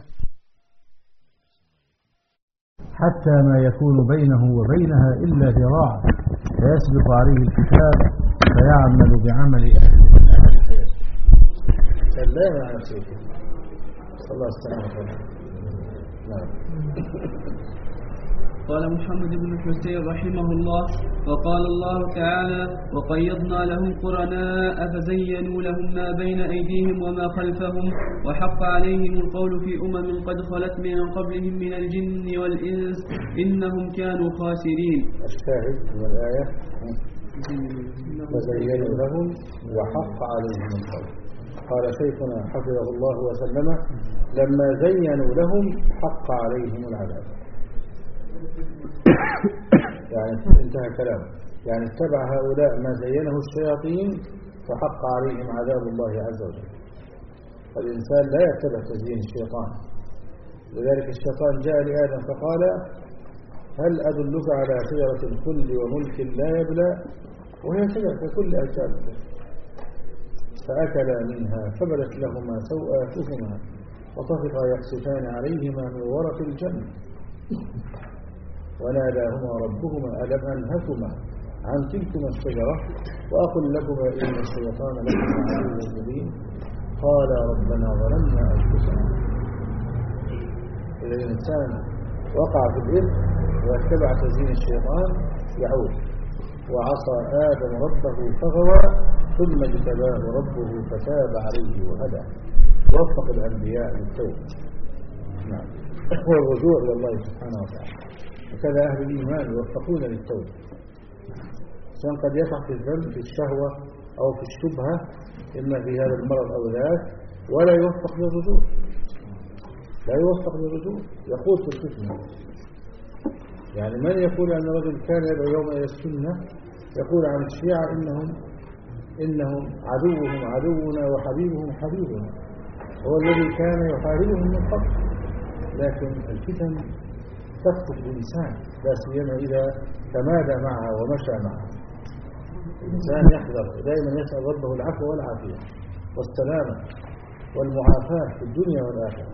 Speaker 3: حتى ما يكون بينه وبينها إلا ذراع فيسبق عليه الكتاب فيعمل بعمل أهل الخير. سلام على نفسه. صلى الله عليه وسلم.
Speaker 1: قال محمد بن حسين رحمه الله: وقال الله تعالى: وقيضنا لهم قرناء فزينوا لهم ما بين أيديهم وما خلفهم وحق عليهم القول في أمم قد خلت من قبلهم من الجن والإنس إنهم كانوا خاسرين.
Speaker 3: الشاهد من الآية: فزينوا لهم وحق عليهم القول. قال شيخنا حفظه الله وسلم: لما زينوا لهم حق عليهم العذاب. يعني انتهى كلامه، يعني اتبع هؤلاء ما زينه الشياطين فحق عليهم عذاب الله عز وجل. فالإنسان لا يتبع تزيين الشيطان. لذلك الشيطان جاء لآدم فقال: هل أدلك على شجرة الخلد وملك لا يبلى؟ وهي شجرة كل أجساد. فأكلا منها فبدت لهما سوآتهما وطفقا يخصفان عليهما من ورق الجنة وناداهما ربهما ألم أنهكما عن تلكما الشجرة وأقل لكما إن الشيطان لكما عدو مبين قال ربنا ظلمنا أنفسنا. إذا الإنسان وقع في الإثم واتبع تزيين الشيطان يعود. وعصى آدم ربه فغوى ثم اجتباه ربه فتاب عليه وهدى. وفق الأنبياء للتوبة. نعم. هو الرجوع إلى الله سبحانه وتعالى. وكذا أهل الإيمان يوفقون للتوبة. الإنسان قد يقع في الذنب في الشهوة أو في الشبهة إما في هذا المرض أو ذاك ولا يوفق للرجوع. لا يوفق للرجوع يقول في الفتنة. يعني من يقول أن الرجل كان يدعو يوم إلى السنة يقول عن الشيعة إنهم إنهم عدوهم عدونا وحبيبهم حبيبنا، هو الذي كان يحاربهم من قبل. لكن الفتن تخطف الإنسان لا سيما إذا تمادى معها ومشى معها. الإنسان يحذر دائما يسأل ربه العفو والعافية والسلامة والمعافاة في الدنيا والآخرة.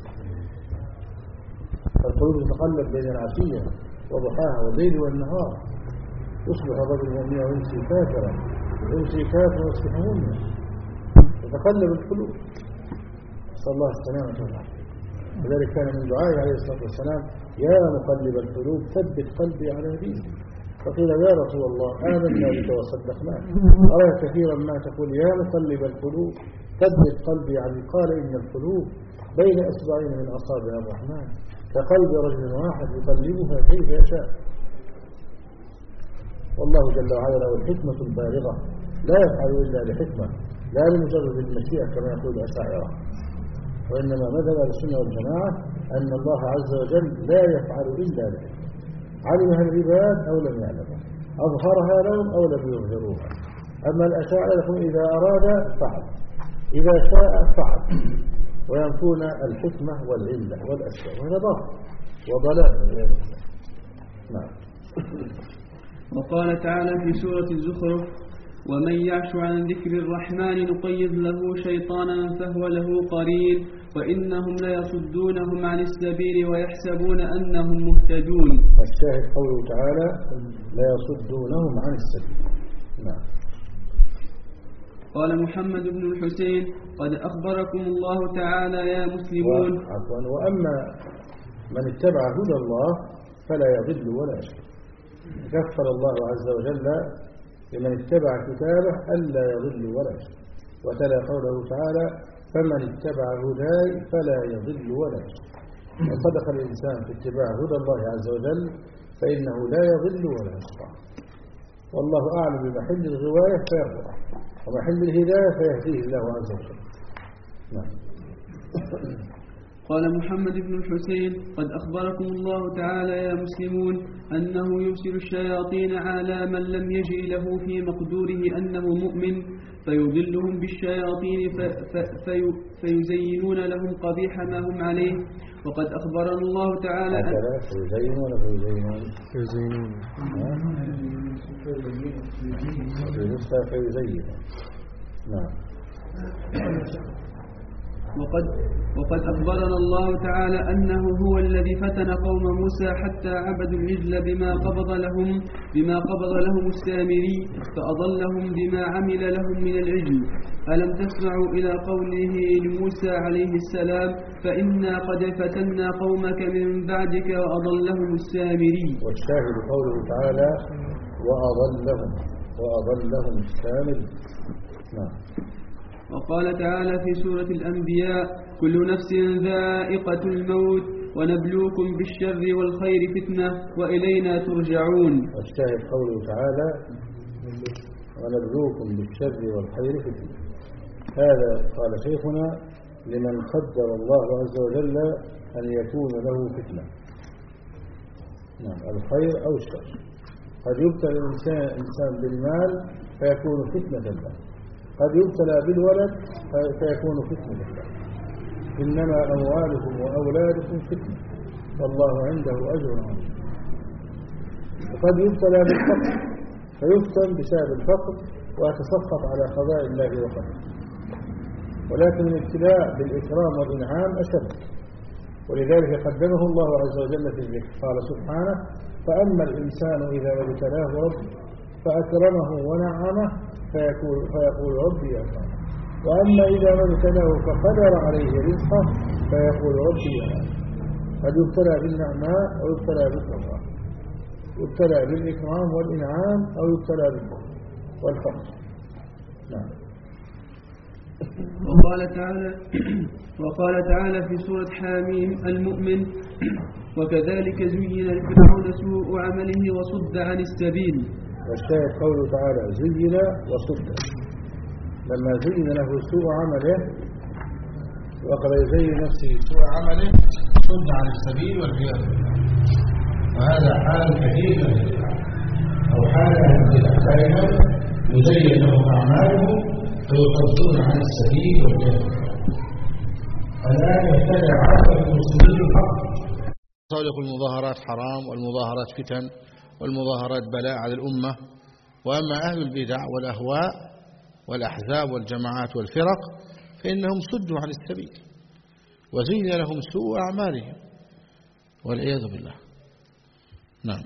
Speaker 3: فالقلوب تتقلب بين العشية وضحاها والليل والنهار. يصبح الرجل مؤمنا ويمسي كافرا ويمسي كافرا ويصبح مؤمنا. تتقلب القلوب. صلى الله السلامة والعافية. لذلك كان من دعائه عليه الصلاة والسلام: يا مقلب القلوب ثبت قلبي على دينك. فقيل: يا رسول الله آمنا بك وصدقناك أرى كثيرا ما تقول يا مقلب القلوب ثبت قلبي على. قال: إن القلوب بين أصبعين من أصابع الرحمن كقلب رجل واحد يقلبها كيف يشاء. والله جل وعلا له الحكمة البالغة لا يفعل إلا لحكمة لا لمجرد المشيئة كما يقول الأشاعرة. وإنما مذهب السنة والجماعة أن الله عز وجل لا يفعل إلا لحكمة علمها العباد أو لم يعلمها، أظهرها لهم أو لم يظهروها. أما الأشاعرة إذا أراد فعل، إذا شاء فعل، وينفون الحكمة والعلة والأسباب. وهذا باطل وضلال والعياذ بالله. نعم.
Speaker 1: وقال تعالى في سورة الزخرف: ومن يعش عن ذكر الرحمن نقيض له شيطانا فهو له قرين وإنهم ليصدونهم عن السبيل ويحسبون أنهم مهتدون.
Speaker 3: الشاهد قوله تعالى: ليصدونهم عن السبيل. نعم.
Speaker 1: قال محمد بن الحسين: قد أخبركم الله تعالى يا مسلمون.
Speaker 3: عفوا. وأما من اتبع هدى الله فلا يضل ولا يشقى. كفر الله عز وجل لمن اتبع كتابه ألا يضل ولا يشقى. وتلا قوله تعالى: فمن اتبع هداي فلا يضل ولا يشقى. وصدق الإنسان في اتباع هدى الله عز وجل فإنه لا يضل ولا يشقى. والله أعلم بمحل الغواية فيغوى ومحل الهداية فيهديه الله عز وجل. نعم.
Speaker 1: قال محمد بن الحسين: قد أخبركم الله تعالى يا مسلمون أنه يرسل الشياطين على من لم يجئ له في مقدوره أنه مؤمن فيضلهم بالشياطين في في فيزينون لهم قبيح ما هم عليه. وقد أخبرنا الله تعالى أن
Speaker 3: فيزينون فيزينون فيزينون فيزينون نعم.
Speaker 1: وقد, وقد أخبرنا الله تعالى أنه هو الذي فتن قوم موسى حتى عبدوا العجل بما قبض لهم بما قبض لهم السامري فأضلهم بما عمل لهم من العجل. ألم تسمعوا إلى قوله لموسى عليه السلام: فإنا قد فتنا قومك من بعدك وأضلهم السامري.
Speaker 3: والشاهد قوله تعالى: وأضلهم وأضلهم السامري. نعم.
Speaker 1: وقال تعالى في سورة الأنبياء: كل نفس ذائقة الموت ونبلوكم بالشر والخير فتنة وإلينا ترجعون.
Speaker 3: والشاهد قوله تعالى: ونبلوكم بالشر والخير فتنة. هذا قال شيخنا لمن قدر الله عز وجل أن يكون له فتنة، نعم، الخير أو الشر. قد يبتلى الإنسان إنسان بالمال فيكون فتنة له، قد يبتلى بالولد فيكون فتنة له. إنما أموالكم وأولادكم فتنة والله عنده أجر عظيم. وقد يبتلى بالفقر فيفتن بسبب الفقر ويتسخط على قضاء الله وقدره. ولكن الابتلاء بالإكرام والإنعام أشد، ولذلك قدمه الله عز وجل في الذكر. قال سبحانه: فأما الإنسان إذا ابتلاه ربه فأكرمه ونعمه فيقول, فيقول ربي أكرمه، وأما إذا ابتلاه فقدر عليه رزقه فيقول ربي أهانه. قد يبتلى بالنعماء أو يبتلى بالضراء، يبتلى بالإكرام والإنعام أو يبتلى بالفقر والفقر. نعم.
Speaker 1: وقال تعالى وقال تعالى في سورة حاميم المؤمن: وكذلك زين لفرعون سوء عمله وصد عن السبيل.
Speaker 3: والشاهد قوله تعالى: زين وصد. لما زين له سوء عمله وقد يزين نفسه سوء عمله صد عن السبيل والعياذ بالله. وهذا حال كثير من البدع، أو حال أهل البدع دائما يزين لهم أعمالهم فيصدون عن السبيل والعياذ بالله. الآن يبتدع عشرة المسلمين الحق. صادق المظاهرات حرام، والمظاهرات فتن، والمظاهرات بلاء على الأمة. وأما أهل البدع والأهواء والأحزاب والجماعات والفرق فإنهم صدوا عن السبيل وزين لهم سوء أعمالهم والعياذ بالله. نعم.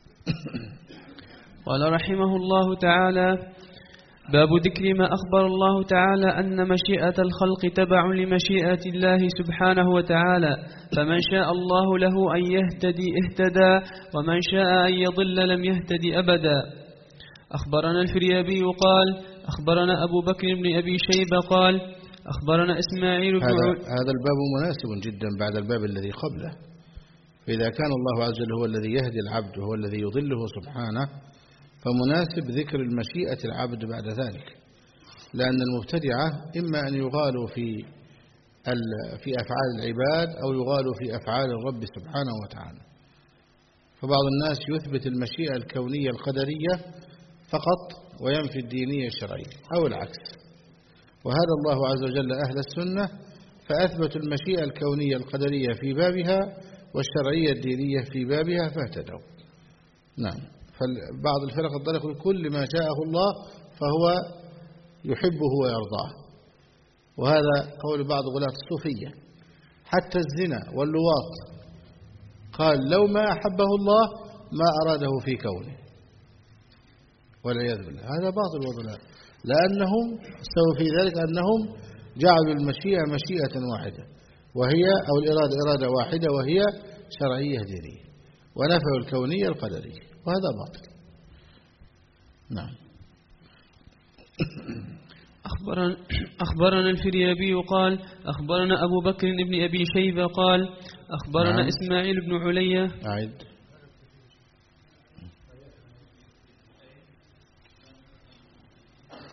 Speaker 1: قال رحمه الله تعالى: باب ذكر ما أخبر الله تعالى أن مشيئة الخلق تبع لمشيئة الله سبحانه وتعالى، فمن شاء الله له أن يهتدي اهتدى، ومن شاء أن يضل لم يهتدي أبدا. أخبرنا الفريابي قال: أخبرنا أبو بكر بن أبي شيبة قال: أخبرنا إسماعيل بن
Speaker 3: هذا, هذا الباب مناسب جدا بعد الباب الذي قبله. فإذا كان الله عز وجل هو الذي يهدي العبد وهو الذي يضله سبحانه، فمناسب ذكر المشيئة العبد بعد ذلك، لأن المبتدعة إما أن يغالوا في في أفعال العباد أو يغالوا في أفعال الرب سبحانه وتعالى. فبعض الناس يثبت المشيئة الكونية القدرية فقط وينفي الدينية الشرعية أو العكس. وهذا الله عز وجل أهل السنة فأثبتوا المشيئة الكونية القدرية في بابها والشرعية الدينية في بابها فاهتدوا. نعم. فبعض الفرق الضالة يقول كل ما شاءه الله فهو يحبه ويرضاه، وهذا قول بعض غلاة الصوفية. حتى الزنا واللواط قال لو ما أحبه الله ما أراده في كونه، والعياذ بالله. هذا باطل وضلال، لأنهم استووا في ذلك أنهم جعلوا المشيئة مشيئة واحدة وهي أو الإرادة إرادة واحدة وهي شرعية دينية، ونفوا الكونية القدرية، وهذا باطل. نعم.
Speaker 1: أخبرنا, أخبرنا الفريابي قال: أخبرنا أبو بكر بن أبي شيبة قال: أخبرنا نعم. إسماعيل بن علية
Speaker 3: أعد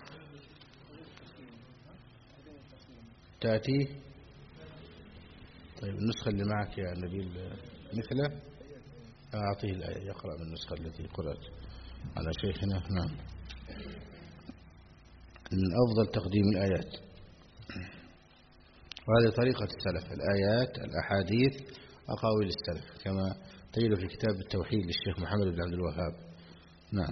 Speaker 3: تأتي
Speaker 2: طيب النسخة اللي معك يا نبيل مثله أعطيه الآية يقرأ من النسخة التي قرأت على شيخنا. نعم. من أفضل تقديم الآيات، وهذه طريقة السلف، الآيات الأحاديث أقاويل السلف كما تجد في كتاب التوحيد للشيخ محمد بن عبد الوهاب. نعم.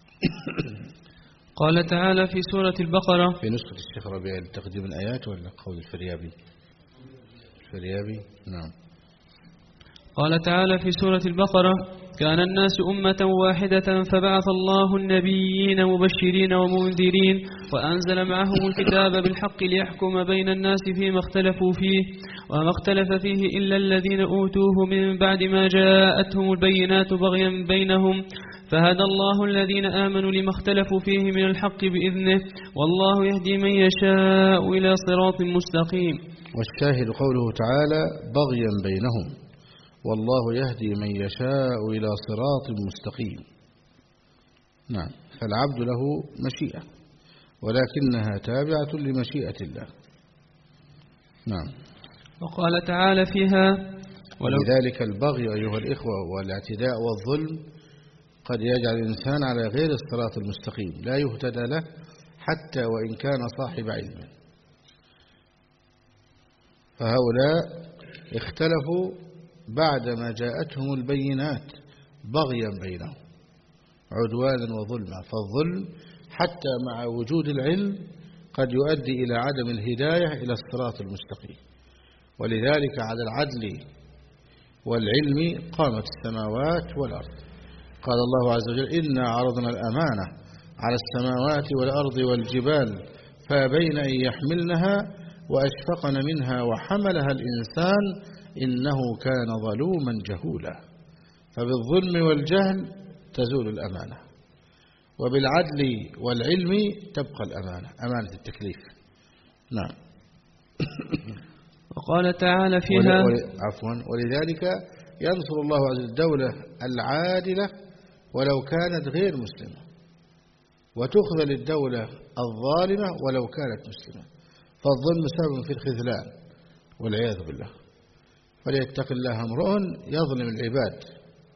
Speaker 1: قال تعالى في سورة البقرة،
Speaker 2: في نسخة الشيخ ربيع تقديم الآيات ولا قول الفريابي؟ الفريابي. نعم.
Speaker 1: قال تعالى في سورة البقرة: كان الناس أمة واحدة فبعث الله النبيين مبشرين ومنذرين وأنزل معهم الكتاب بالحق ليحكم بين الناس فيما اختلفوا فيه وما اختلف فيه إلا الذين أوتوه من بعد ما جاءتهم البينات بغيا بينهم فهدى الله الذين آمنوا لما اختلفوا فيه من الحق بإذنه والله يهدي من يشاء إلى صراط مستقيم.
Speaker 2: والشاهد قوله تعالى بغيا بينهم والله يهدي من يشاء إلى صراط مستقيم. نعم. فالعبد له مشيئة ولكنها تابعة لمشيئة الله. نعم.
Speaker 1: وقال تعالى فيها:
Speaker 2: ولذلك البغي أيها الإخوة والاعتداء والظلم قد يجعل الإنسان على غير الصراط المستقيم لا يهتدى له حتى وإن كان صاحب علم. فهؤلاء اختلفوا بعدما جاءتهم البينات بغيا بينهم عدوانا وظلما، فالظلم حتى مع وجود العلم قد يؤدي إلى عدم الهداية إلى الصراط المستقيم. ولذلك على العدل والعلم قامت السماوات والأرض. قال الله عز وجل: إنا عرضنا الأمانة على السماوات والأرض والجبال فأبين أن يحملنها وأشفقن منها وحملها الإنسان إنه كان ظلوما جهولا. فبالظلم والجهل تزول الأمانة، وبالعدل والعلم تبقى الأمانة، أمانة التكليف. نعم.
Speaker 1: وقال تعالى فيها:
Speaker 2: عفوا ولذلك ينصر الله عز وجل الدولة العادلة ولو كانت غير مسلمة، وتخذل الدولة الظالمة ولو كانت مسلمة. فالظلم سبب في الخذلان والعياذ بالله. فليتق الله امرؤ يظلم العباد،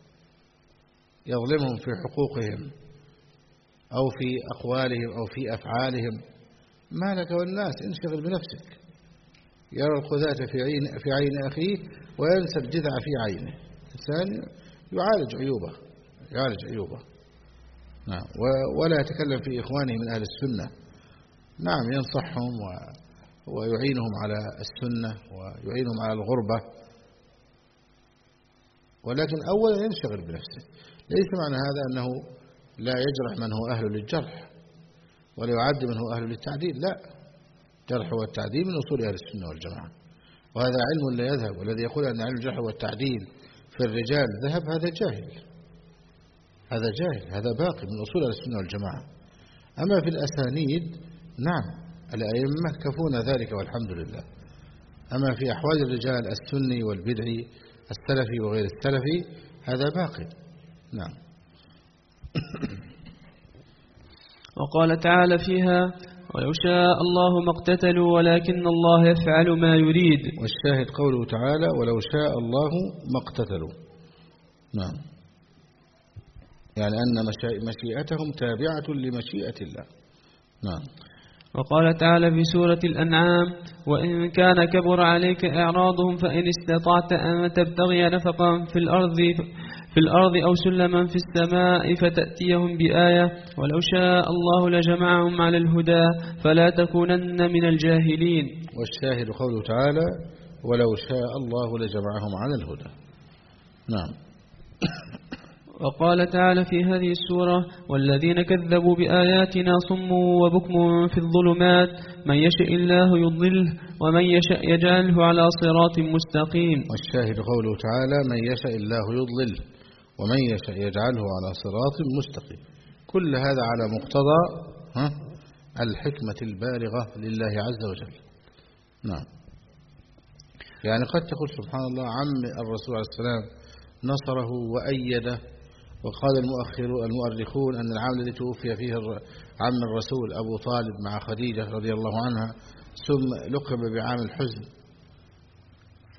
Speaker 2: يظلمهم في حقوقهم أو في أقوالهم أو في أفعالهم. ما لك والناس، انشغل بنفسك. يرى الخذاة في عين, في عين أخيه وينسى الجذع في عينه. الإنسان يعالج عيوبه يعالج عيوبه نعم. ولا يتكلم في إخوانه من أهل السنة. نعم. ينصحهم ويعينهم على السنة ويعينهم على الغربة، ولكن أولا ينشغل بنفسه. ليس معنى هذا أنه لا يجرح من هو أهل للجرح ولا يعد من هو أهل للتعديل. لا، الجرح والتعديل من أصول أهل السنة والجماعة، وهذا علم لا يذهب. والذي يقول أن علم الجرح والتعديل في الرجال ذهب هذا جاهل، هذا جاهل، هذا باقي من أصول أهل السنة والجماعة. أما في الأسانيد نعم الأئمة كفونا ذلك والحمد لله. أما في أحوال الرجال السني والبدعي السلفي وغير السلفي هذا باقي. نعم.
Speaker 1: وقال تعالى فيها: ولو شاء الله ما اقتتلوا ولكن الله يفعل ما يريد.
Speaker 2: والشاهد قوله تعالى: ولو شاء الله ما اقتتلوا. نعم. يعني أن مشيئتهم تابعة لمشيئة الله. نعم.
Speaker 1: وقال تعالى في سورة الأنعام: وإن كان كبر عليك إعراضهم فإن استطعت أن تبتغي نفقا في الأرض في الأرض أو سلما في السماء فتأتيهم بآية ولو شاء الله لجمعهم على الهدى فلا تكونن من الجاهلين.
Speaker 2: والشاهد قوله تعالى: ولو شاء الله لجمعهم على الهدى. نعم.
Speaker 1: وقال تعالى في هذه السورة: والذين كذبوا بآياتنا صم وبكم في الظلمات من يشاء الله يضله ومن يشاء يجعله على صراط مستقيم.
Speaker 2: والشاهد قوله تعالى: من يشاء الله يضله ومن يشاء يجعله على صراط مستقيم. كل هذا على مقتضى ها الحكمة البالغة لله عز وجل. نعم. يعني قد تقول سبحان الله عم الرسول عليه السلام نصره وأيده. وقال المؤخر المؤرخون أن العام الذي توفي فيه عم الرسول أبو طالب مع خديجة رضي الله عنها ثم لقب بعام الحزن.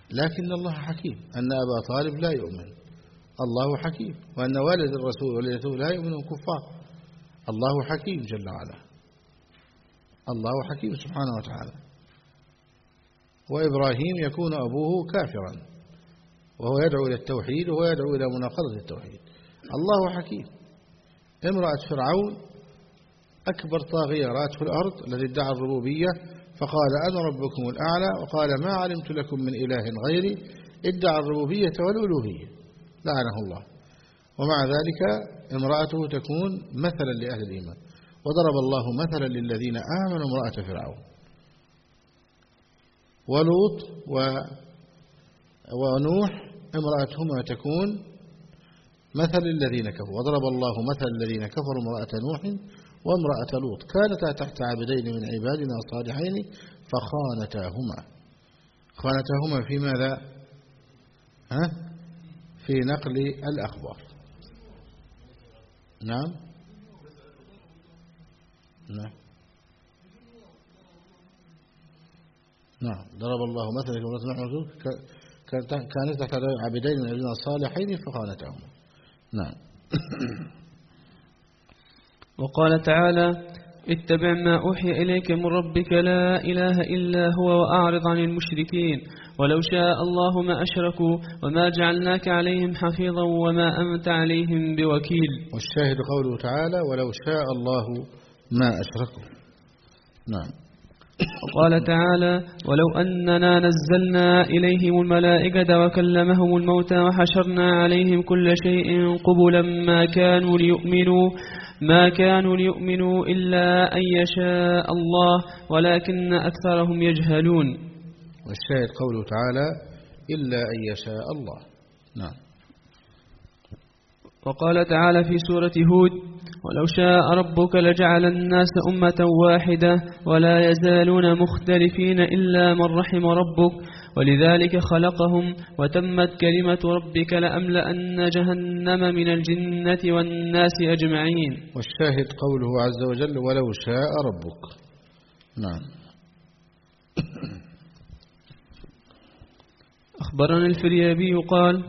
Speaker 2: لكن الله حكيم، أن أبا طالب لا يؤمن، الله حكيم، وأن والد الرسول والدته لا يؤمنون كفار، الله حكيم جل وعلا، الله حكيم سبحانه وتعالى. وإبراهيم يكون أبوه كافرا وهو يدعو إلى التوحيد وهو يدعو إلى مناقضة التوحيد، الله حكيم. امرأة فرعون أكبر طاغيات في الأرض الذي ادعى الربوبية فقال أنا ربكم الأعلى وقال ما علمت لكم من إله غيري، ادعى الربوبية والألوهية لعنه الله، ومع ذلك امرأته تكون مثلا لأهل الإيمان. وضرب الله مثلا للذين آمنوا امرأة فرعون. ولوط و... ونوح امرأتهما تكون مثل الذين كفروا. وضرب الله مثل الذين كفروا امرأة نوح وامرأة لوط كانتا تحت عبدين من عبادنا الصالحين فخانتاهما. خانتاهما في ماذا؟ ها؟ في نقل الأخبار. نعم نعم نعم ضرب الله مثلا امرأة نوح كانت تحت عبدين من عبادنا الصالحين فخانتاهما. نعم.
Speaker 1: وقال تعالى اتبع ما أوحي إليك من ربك لا إله إلا هو وأعرض عن المشركين ولو شاء الله ما أشركوا وما جعلناك عليهم حفيظا وما أنت عليهم بوكيل.
Speaker 2: والشاهد قوله تعالى ولو شاء الله ما أشركوا. نعم.
Speaker 1: وقال تعالى ولو أننا نزلنا إليهم الملائكة وكلمهم الموتى وحشرنا عليهم كل شيء قبلا ما كانوا ليؤمنوا ما كانوا ليؤمنوا إلا أن يشاء الله ولكن أكثرهم يجهلون.
Speaker 2: والشاهد قوله تعالى إلا أن يشاء الله. نعم.
Speaker 1: وقال تعالى في سورة هود ولو شاء ربك لجعل الناس أمة واحدة ولا يزالون مختلفين إلا من رحم ربك ولذلك خلقهم وتمت كلمة ربك لأملأن جهنم من الجنة والناس أجمعين.
Speaker 2: والشاهد قوله عز وجل ولو شاء ربك. نعم.
Speaker 1: أخبرنا الفريابي قال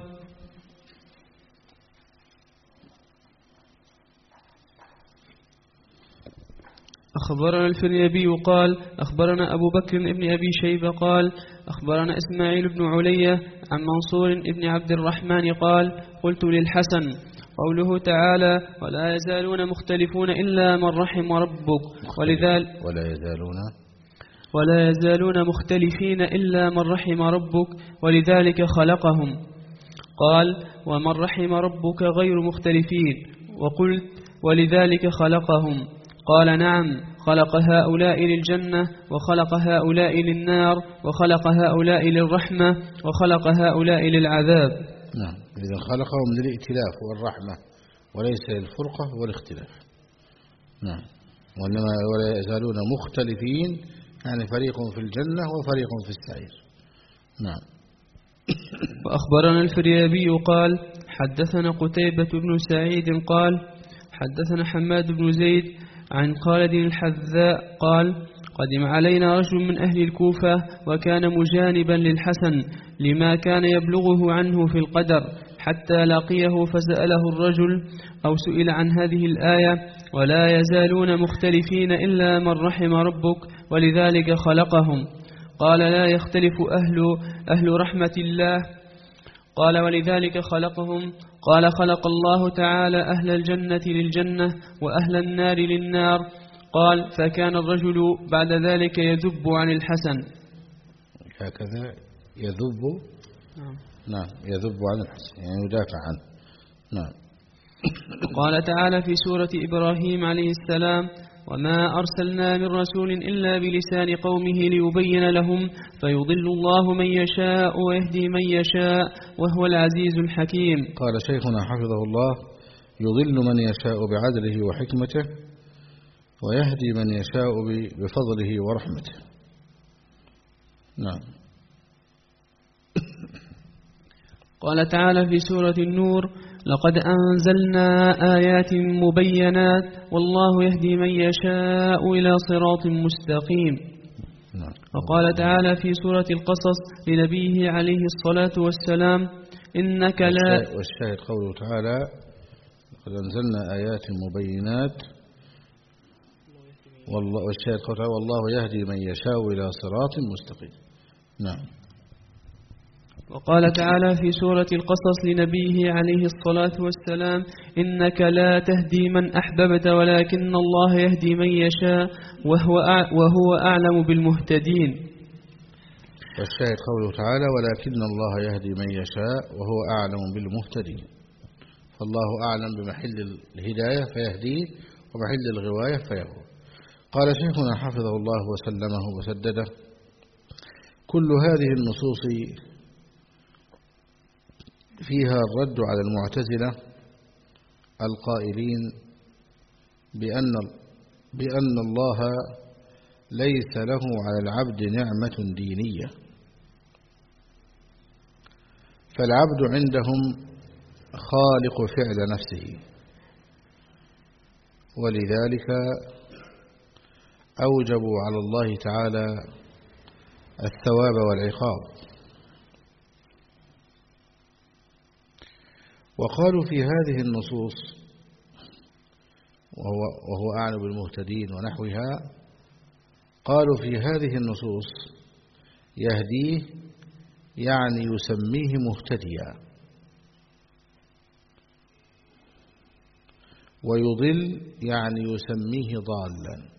Speaker 1: أخبرنا الفريابي قال أخبرنا أبو بكر ابن أبي شيبة قال أخبرنا إسماعيل بن علية عن منصور ابن عبد الرحمن قال قلت للحسن قوله تعالى ولا يزالون مختلفون إلا من رحم ربك ولذلك
Speaker 2: ولا يزالون
Speaker 1: ولا يزالون مختلفين إلا من رحم ربك ولذلك خلقهم. قال ومن رحم ربك غير مختلفين وقلت ولذلك خلقهم. قال نعم خلق هؤلاء للجنة وخلق هؤلاء للنار وخلق هؤلاء للرحمة وخلق هؤلاء للعذاب.
Speaker 2: نعم إذا خلقهم للائتلاف والرحمة وليس للفرقة والاختلاف. نعم. وإنما ولا يزالون مختلفين يعني فريق في الجنة وفريق في السعير. نعم.
Speaker 1: وأخبرنا الفريابي قال حدثنا قتيبة بن سعيد قال حدثنا حماد بن زيد عن خالد الحذاء قال قدم علينا رجل من أهل الكوفة وكان مجانبا للحسن لما كان يبلغه عنه في القدر حتى لقيه فسأله الرجل أو سئل عن هذه الآية ولا يزالون مختلفين إلا من رحم ربك ولذلك خلقهم. قال لا يختلف أهل, أهل رحمة الله. قال ولذلك خلقهم. قال خلق الله تعالى أهل الجنة للجنة وأهل النار للنار. قال فكان الرجل بعد ذلك يذب عن الحسن.
Speaker 2: هكذا يذب.
Speaker 1: نعم.
Speaker 2: نعم يذب عن الحسن يعني يدافع عنه. نعم.
Speaker 1: قال تعالى في سورة إبراهيم عليه السلام وما أرسلنا من رسول إلا بلسان قومه ليبين لهم فيضل الله من يشاء ويهدي من يشاء وهو العزيز الحكيم.
Speaker 2: قال شيخنا حفظه الله يضل من يشاء بعدله وحكمته ويهدي من يشاء بفضله ورحمته. نعم.
Speaker 1: قال تعالى في سورة النور لقد أنزلنا آيات مبينات والله يهدي من يشاء إلى صراط مستقيم.
Speaker 2: نعم.
Speaker 1: وقال تعالى في سورة القصص لنبيه عليه الصلاة والسلام إنك لا.
Speaker 2: والشاهد قوله تعالى قد أنزلنا آيات مبينات والشاهد قوله تعالى والله يهدي من يشاء إلى صراط مستقيم. نعم.
Speaker 1: وقال تعالى في سورة القصص لنبيه عليه الصلاة والسلام إنك لا تهدي من أحببت ولكن الله يهدي من يشاء وهو وهو أعلم بالمهتدين.
Speaker 2: والشاهد قوله تعالى ولكن الله يهدي من يشاء وهو أعلم بالمهتدين. فالله أعلم بمحل الهداية فيهديه ومحل الغواية فيهوى. قال شيخنا حفظه الله وسلمه وسدده كل هذه النصوص فيها الرد على المعتزلة القائلين بأن بأن الله ليس له على العبد نعمة دينية، فالعبد عندهم خالق فعل نفسه، ولذلك أوجبوا على الله تعالى الثواب والعقاب. وقالوا في هذه النصوص وهو, وهو أعلم بالمهتدين ونحوها، قالوا في هذه النصوص يهديه يعني يسميه مهتديا، ويضل يعني يسميه ضالا.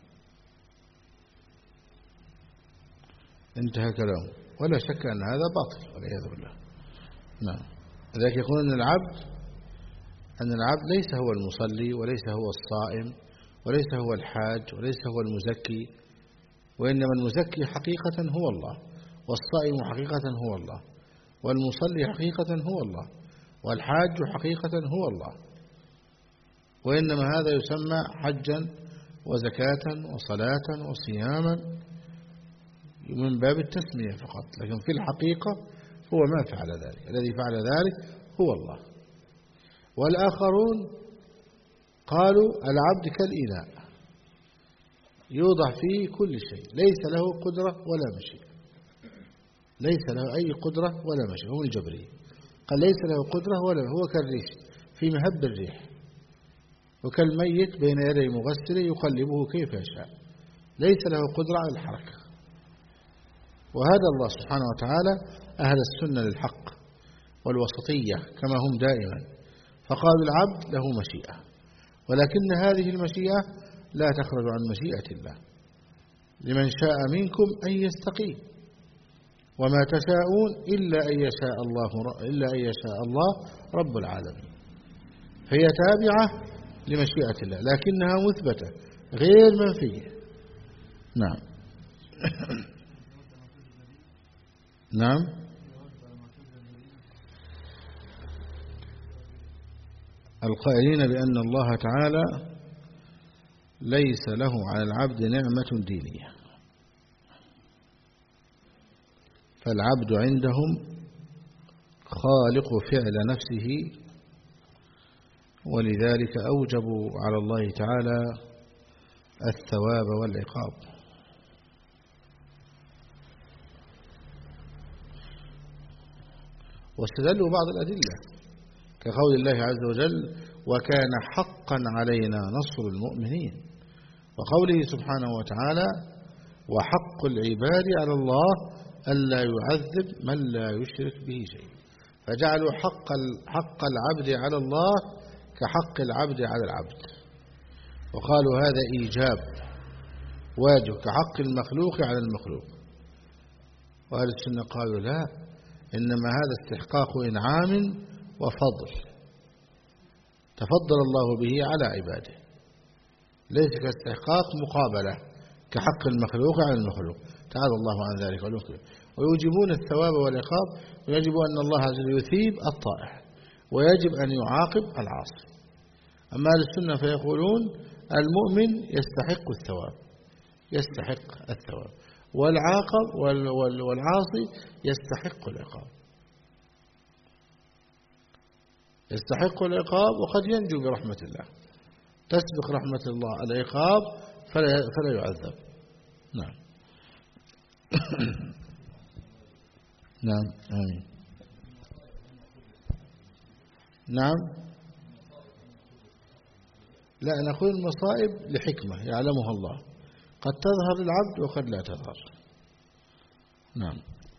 Speaker 2: انتهى كلامه، ولا شك أن هذا باطل والعياذ بالله. نعم. لذلك يقول أن العبد أن العبد ليس هو المصلي وليس هو الصائم وليس هو الحاج وليس هو المزكي، وإنما المزكي حقيقة هو الله، والصائم حقيقة هو الله، والمصلي حقيقة هو الله، والحاج حقيقة هو الله، وإنما هذا يسمى حجا وزكاة وصلاة وصياما من باب التسمية فقط، لكن في الحقيقة هو ما فعل ذلك. الذي فعل ذلك هو الله. والآخرون قالوا العبد كالإناء يوضع فيه كل شيء، ليس له قدرة ولا مشيئة، ليس له أي قدرة ولا مشيئة. هم الجبرية قال ليس له قدرة ولا، هو كالريش في مهب الريح، وكالميت بين يدي مغسله يقلبه كيف يشاء، ليس له قدرة على الحركة. وهذا الله سبحانه وتعالى أهل السنة للحق والوسطية كما هم دائما، فقالوا العبد له مشيئة، ولكن هذه المشيئة لا تخرج عن مشيئة الله. لمن شاء منكم أن يستقيم، وما تشاءون إلا أن يشاء الله إلا أن يشاء الله رب العالمين. فهي تابعة لمشيئة الله لكنها مثبتة غير منفية. نعم. نعم. القائلين بأن الله تعالى ليس له على العبد نعمة دينية، فالعبد عندهم خالق فعل نفسه، ولذلك أوجبوا على الله تعالى الثواب والعقاب. واستدلوا بعض الأدلة كقول الله عز وجل وكان حقا علينا نصر المؤمنين، وقوله سبحانه وتعالى وحق العباد على الله ألا يعذب من لا يشرك به شيء، فجعلوا حق حق العبد على الله كحق العبد على العبد، وقالوا هذا إيجاب واجب كحق المخلوق على المخلوق. وأهل السنة قالوا لا، إنما هذا استحقاق إنعام وفضل تفضل الله به على عباده، ليس كاستحقاق مقابلة كحق المخلوق على المخلوق، تعالى الله عن ذلك. ويوجبون الثواب والعقاب، ويجب أن الله عز وجل يثيب الطائع ويجب أن يعاقب العاصي. أما أهل السنة فيقولون المؤمن يستحق الثواب يستحق الثواب والعاقب والعاصي يستحق العقاب، يستحق العقاب وقد ينجو برحمة الله، تسبق رحمة الله العقاب فلا, فلا يعذب. نعم. نعم آمين. نعم لا، نقول المصائب لحكمة يعلمها الله، قد تظهر للعبد وقد لا تظهر. نعم.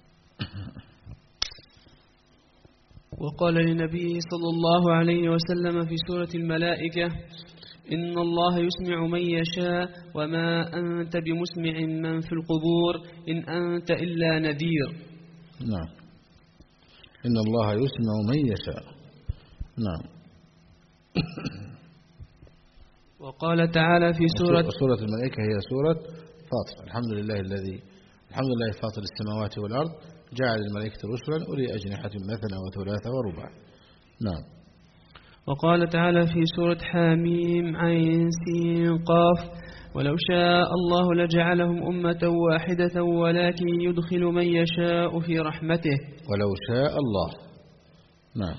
Speaker 1: وقال لنبيه صلى الله عليه وسلم في سورة الملائكة: إن الله يسمع من يشاء وما أنت بمسمع من في القبور إن أنت إلا نذير.
Speaker 2: نعم. إن الله يسمع من يشاء. نعم.
Speaker 1: وقال تعالى في سورة
Speaker 2: سورة الملائكة هي سورة فاطر. الحمد لله الذي الحمد لله فاطر السماوات والأرض جعل الملائكة رسلا أولي أجنحة مثنى وثلاث ورباع. نعم.
Speaker 1: وقال تعالى في سورة حاميم عين سين قاف: ولو شاء الله لجعلهم أمة واحدة ولكن يدخل من يشاء في رحمته.
Speaker 2: ولو شاء الله. نعم.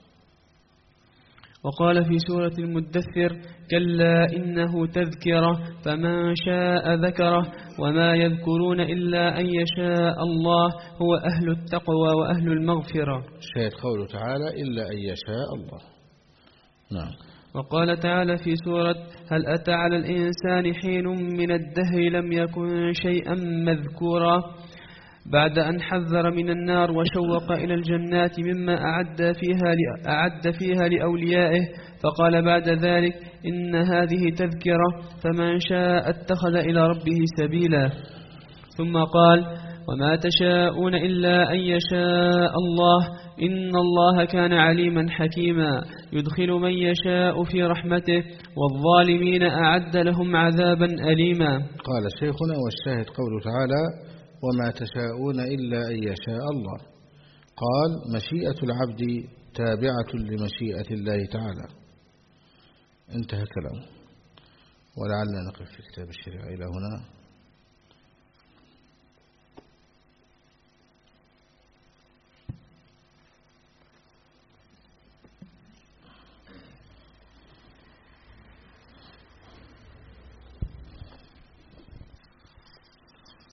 Speaker 1: وقال في سورة المدثر: كلا إنه تذكرة فمن شاء ذكره وما يذكرون إلا أن يشاء الله هو أهل التقوى وأهل المغفرة.
Speaker 2: شاهد قوله تعالى: إلا أن يشاء الله. نعم.
Speaker 1: وقال تعالى في سورة هل أتى على الإنسان حين من الدهر لم يكن شيئا مذكورا، بعد أن حذر من النار وشوق إلى الجنات مما أعد فيها أعد فيها لأوليائه، فقال بعد ذلك: إن هذه تذكرة فمن شاء اتخذ إلى ربه سبيلا. ثم قال: وما تشاءون إلا أن يشاء الله إن الله كان عليما حكيما يدخل من يشاء في رحمته والظالمين أعد لهم عذابا أليما.
Speaker 2: قال شيخنا: والشاهد قوله تعالى: وما تشاءون إلا أن يشاء الله. قال: مشيئة العبد تابعة لمشيئة الله تعالى. انتهى كلامه. ولعلنا نقف في كتاب الشريعة إلى هنا.